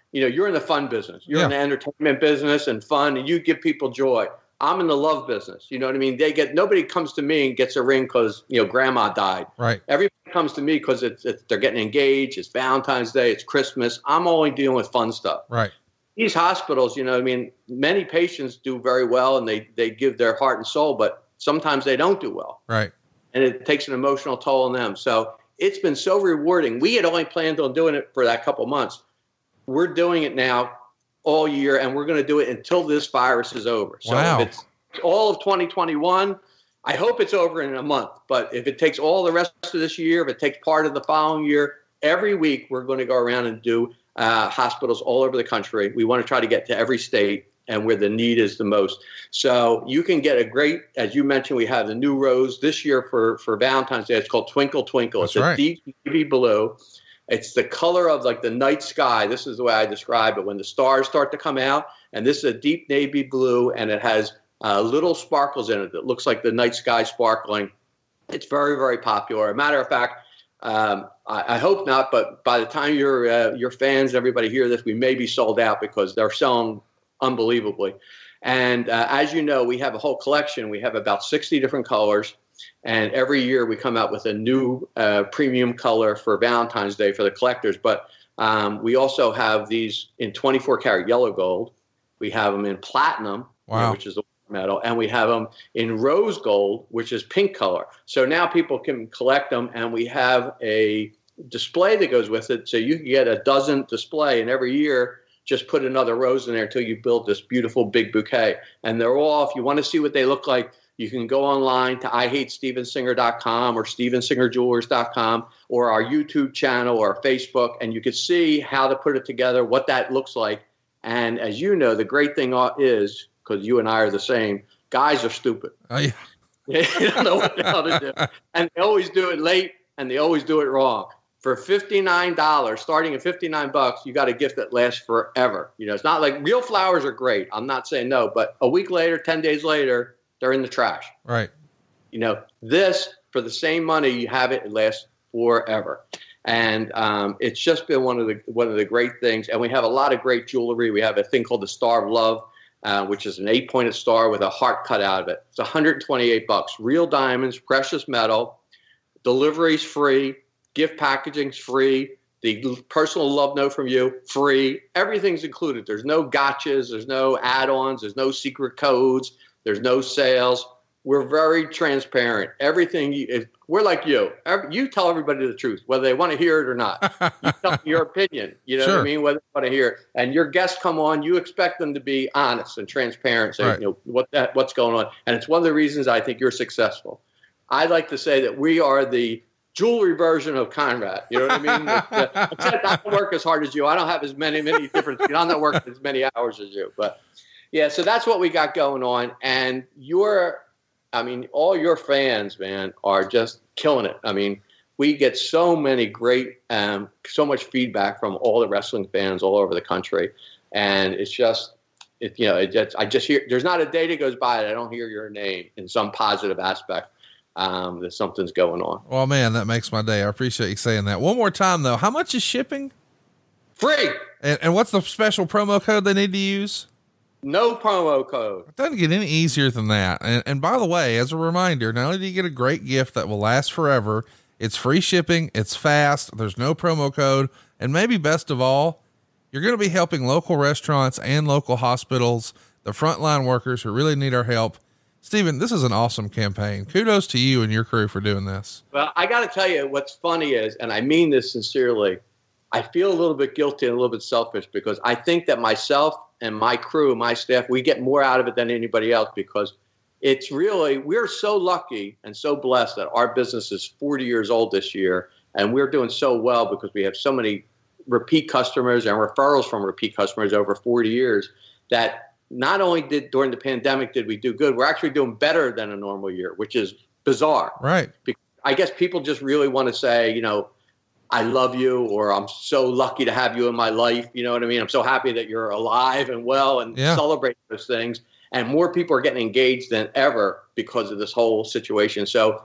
you know, you're in the fun business. You're Yeah. in the entertainment business and fun, and you give people joy. I'm in the love business. You know what I mean? They get nobody comes to me and gets a ring because you know grandma died. Right. Everybody comes to me because it's, it's they're getting engaged. It's Valentine's Day. It's Christmas. I'm only dealing with fun stuff. Right. These hospitals, you know, I mean, many patients do very well and they they give their heart and soul, but sometimes they don't do well, Right. and it takes an emotional toll on them. So it's been so rewarding. We had only planned on doing it for that couple months. We're doing it now all year, and we're going to do it until this virus is over. So Wow. if it's all of twenty twenty-one, I hope it's over in a month. But if it takes all the rest of this year, if it takes part of the following year, every week we're going to go around and do uh, hospitals all over the country. We want to try to get to every state and where the need is the most. So you can get a great, as you mentioned, we have the new rose this year for, for Valentine's Day. It's called Twinkle Twinkle. That's it's right. a deep navy blue. It's the color of like the night sky. This is the way I describe it. When the stars start to come out, and this is a deep navy blue, and it has uh, little sparkles in it that looks like the night sky sparkling. It's very, very popular. A matter of fact, um, I, I hope not, but by the time your uh, your fans, everybody hear this, we may be sold out because they're selling unbelievably. And uh, as you know, we have a whole collection. We have about sixty different colors. And every year we come out with a new uh, premium color for Valentine's Day for the collectors. But um, we also have these in twenty-four karat yellow gold. We have them in platinum, Wow. you know, which is the metal. And we have them in rose gold, which is pink color. So now people can collect them. And we have a display that goes with it. So you can get a dozen display. And every year, just put another rose in there until you build this beautiful big bouquet. And they're all, if you want to see what they look like, you can go online to I hate steven singer dot com or steven singer jewelers dot com or our YouTube channel or Facebook, and you can see how to put it together, what that looks like. And as you know, the great thing is, because you and I are the same, guys are stupid. Oh, yeah. They don't know what the hell to do. And they always do it late, and they always do it wrong. For fifty-nine dollars, starting at fifty-nine bucks, you got a gift that lasts forever. You know, it's not like real flowers are great. I'm not saying no, but a week later, ten days later, they're in the trash. Right. You know, this, for the same money, you have it, it lasts forever. And um, it's just been one of the one of the great things. And we have a lot of great jewelry. We have a thing called the Star of Love, uh, which is an eight-pointed star with a heart cut out of it. It's one hundred twenty-eight bucks. Real diamonds, precious metal. Delivery's free. Gift packaging's free. The personal love note from you, free. Everything's included. There's no gotchas. There's no add-ons. There's no secret codes. There's no sales. We're very transparent. Everything, you, if, we're like you. Every, you tell everybody the truth, whether they want to hear it or not. You tell them your opinion. You know Sure. what I mean? Whether they want to hear it. And your guests come on, you expect them to be honest and transparent. Say, Right. you know, what that, what's going on. And it's one of the reasons I think you're successful. I like to say that we are the jewelry version of Conrad. You know what I mean? The- the- Except I don't work as hard as you. I don't have as many, many different, you know, I'm not working as many hours as you. But yeah, so that's what we got going on. And you're, I mean, all your fans, man, are just killing it. I mean, we get so many great, um, so much feedback from all the wrestling fans all over the country. And it's just, it, you know, it just, I just hear, there's not a day that goes by that I don't hear your name in some positive aspect. Um, that something's going on. Well, man, that makes my day. I appreciate you saying that. One more time though. How much is shipping? Free. And, and what's the special promo code they need to use? No promo code. It doesn't get any easier than that. And, and by the way, as a reminder, not only do you get a great gift that will last forever, it's free shipping, it's fast, there's no promo code, and maybe best of all, you're going to be helping local restaurants and local hospitals, the frontline workers who really need our help. Steven, this is an awesome campaign. Kudos to you and your crew for doing this. Well, I got to tell you, what's funny is, and I mean this sincerely, I feel a little bit guilty and a little bit selfish because I think that myself and my crew, my staff, we get more out of it than anybody else because it's really, we're so lucky and so blessed that our business is forty years old this year. And we're doing so well because we have so many repeat customers and referrals from repeat customers over forty years that not only did during the pandemic did we do good, we're actually doing better than a normal year, which is bizarre. Right. Because I guess people just really want to say, you know, I love you, or I'm so lucky to have you in my life. You know what I mean? I'm so happy that you're alive and well and Yeah. celebrate those things. And more people are getting engaged than ever because of this whole situation. So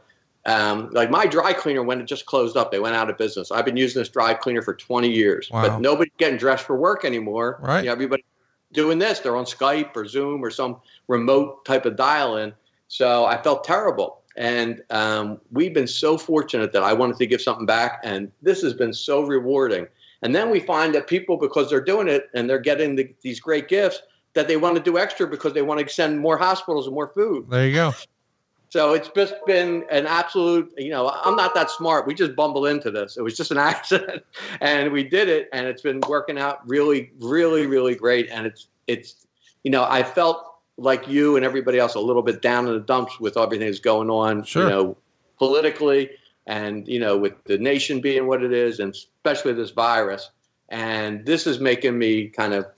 Um, like my dry cleaner, when it just closed up, they went out of business. I've been using this dry cleaner for twenty years, wow. but nobody's getting dressed for work anymore. Right. You know, everybody doing this. They're on Skype or Zoom or some remote type of dial-in. So I felt terrible. And um, we've been so fortunate that I wanted to give something back. And this has been so rewarding. And then we find that people, because they're doing it and they're getting the, these great gifts, that they want to do extra because they want to send more hospitals and more food. There you go. So it's just been an absolute, you know, I'm not that smart. We just bumbled into this. It was just an accident and we did it. And it's been working out really, really, really great. And it's, it's, you know, I felt like you and everybody else a little bit down in the dumps with everything that's going on, sure. you know, politically and, you know, with the nation being what it is, and especially this virus. And this is making me kind of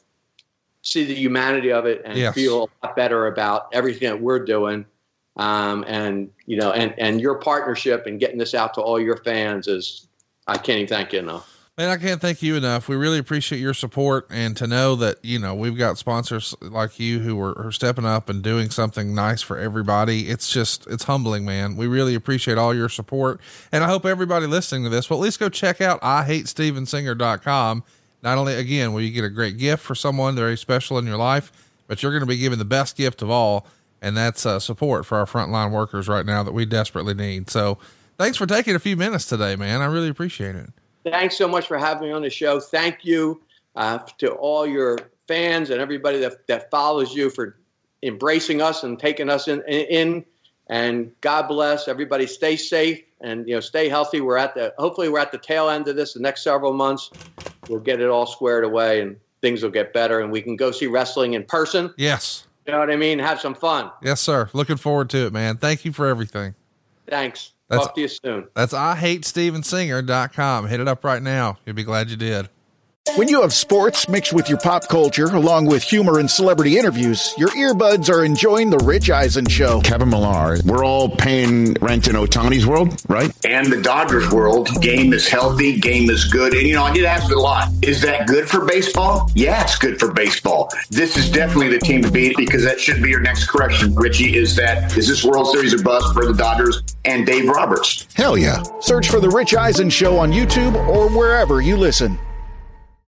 see the humanity of it and yes. feel a lot better about everything that we're doing. Um, and, you know, and, and your partnership and getting this out to all your fans is, I can't even thank you enough. Man, I can't thank you enough. We really appreciate your support, and to know that, you know, we've got sponsors like you who are, are stepping up and doing something nice for everybody. It's just, it's humbling, man. We really appreciate all your support. And I hope everybody listening to this will at least go check out I hate steven singer dot com. Not only, again, will you get a great gift for someone very special in your life, but you're going to be given the best gift of all. And that's uh, support for our frontline workers right now that we desperately need. So thanks for taking a few minutes today, man. I really appreciate it. Thanks so much for having me on the show. Thank you uh, to all your fans and everybody that, that follows you for embracing us and taking us in, in, and God bless everybody. Stay safe and, you know, stay healthy. We're at the, hopefully we're at the tail end of this. The next several months, we'll get it all squared away and things will get better and we can go see wrestling in person. Yes. You know what I mean? Have some fun. Yes, sir. Looking forward to it, man. Thank you for everything. Thanks. That's, Talk to you soon. That's I hate steven singer dot com. Hit it up right now. You'll be glad you did. When you have sports mixed with your pop culture, along with humor and celebrity interviews, your earbuds are enjoying The Rich Eisen Show. Kevin Millar, we're all paying rent in Ohtani's world, right? And the Dodgers world. Game is healthy, game is good. And, you know, I get asked a lot, is that good for baseball? Yeah, it's good for baseball. This is definitely the team to beat, because that should be your next correction, Richie, is that, is this World Series a bust for the Dodgers and Dave Roberts? Hell yeah. Search for The Rich Eisen Show on YouTube or wherever you listen.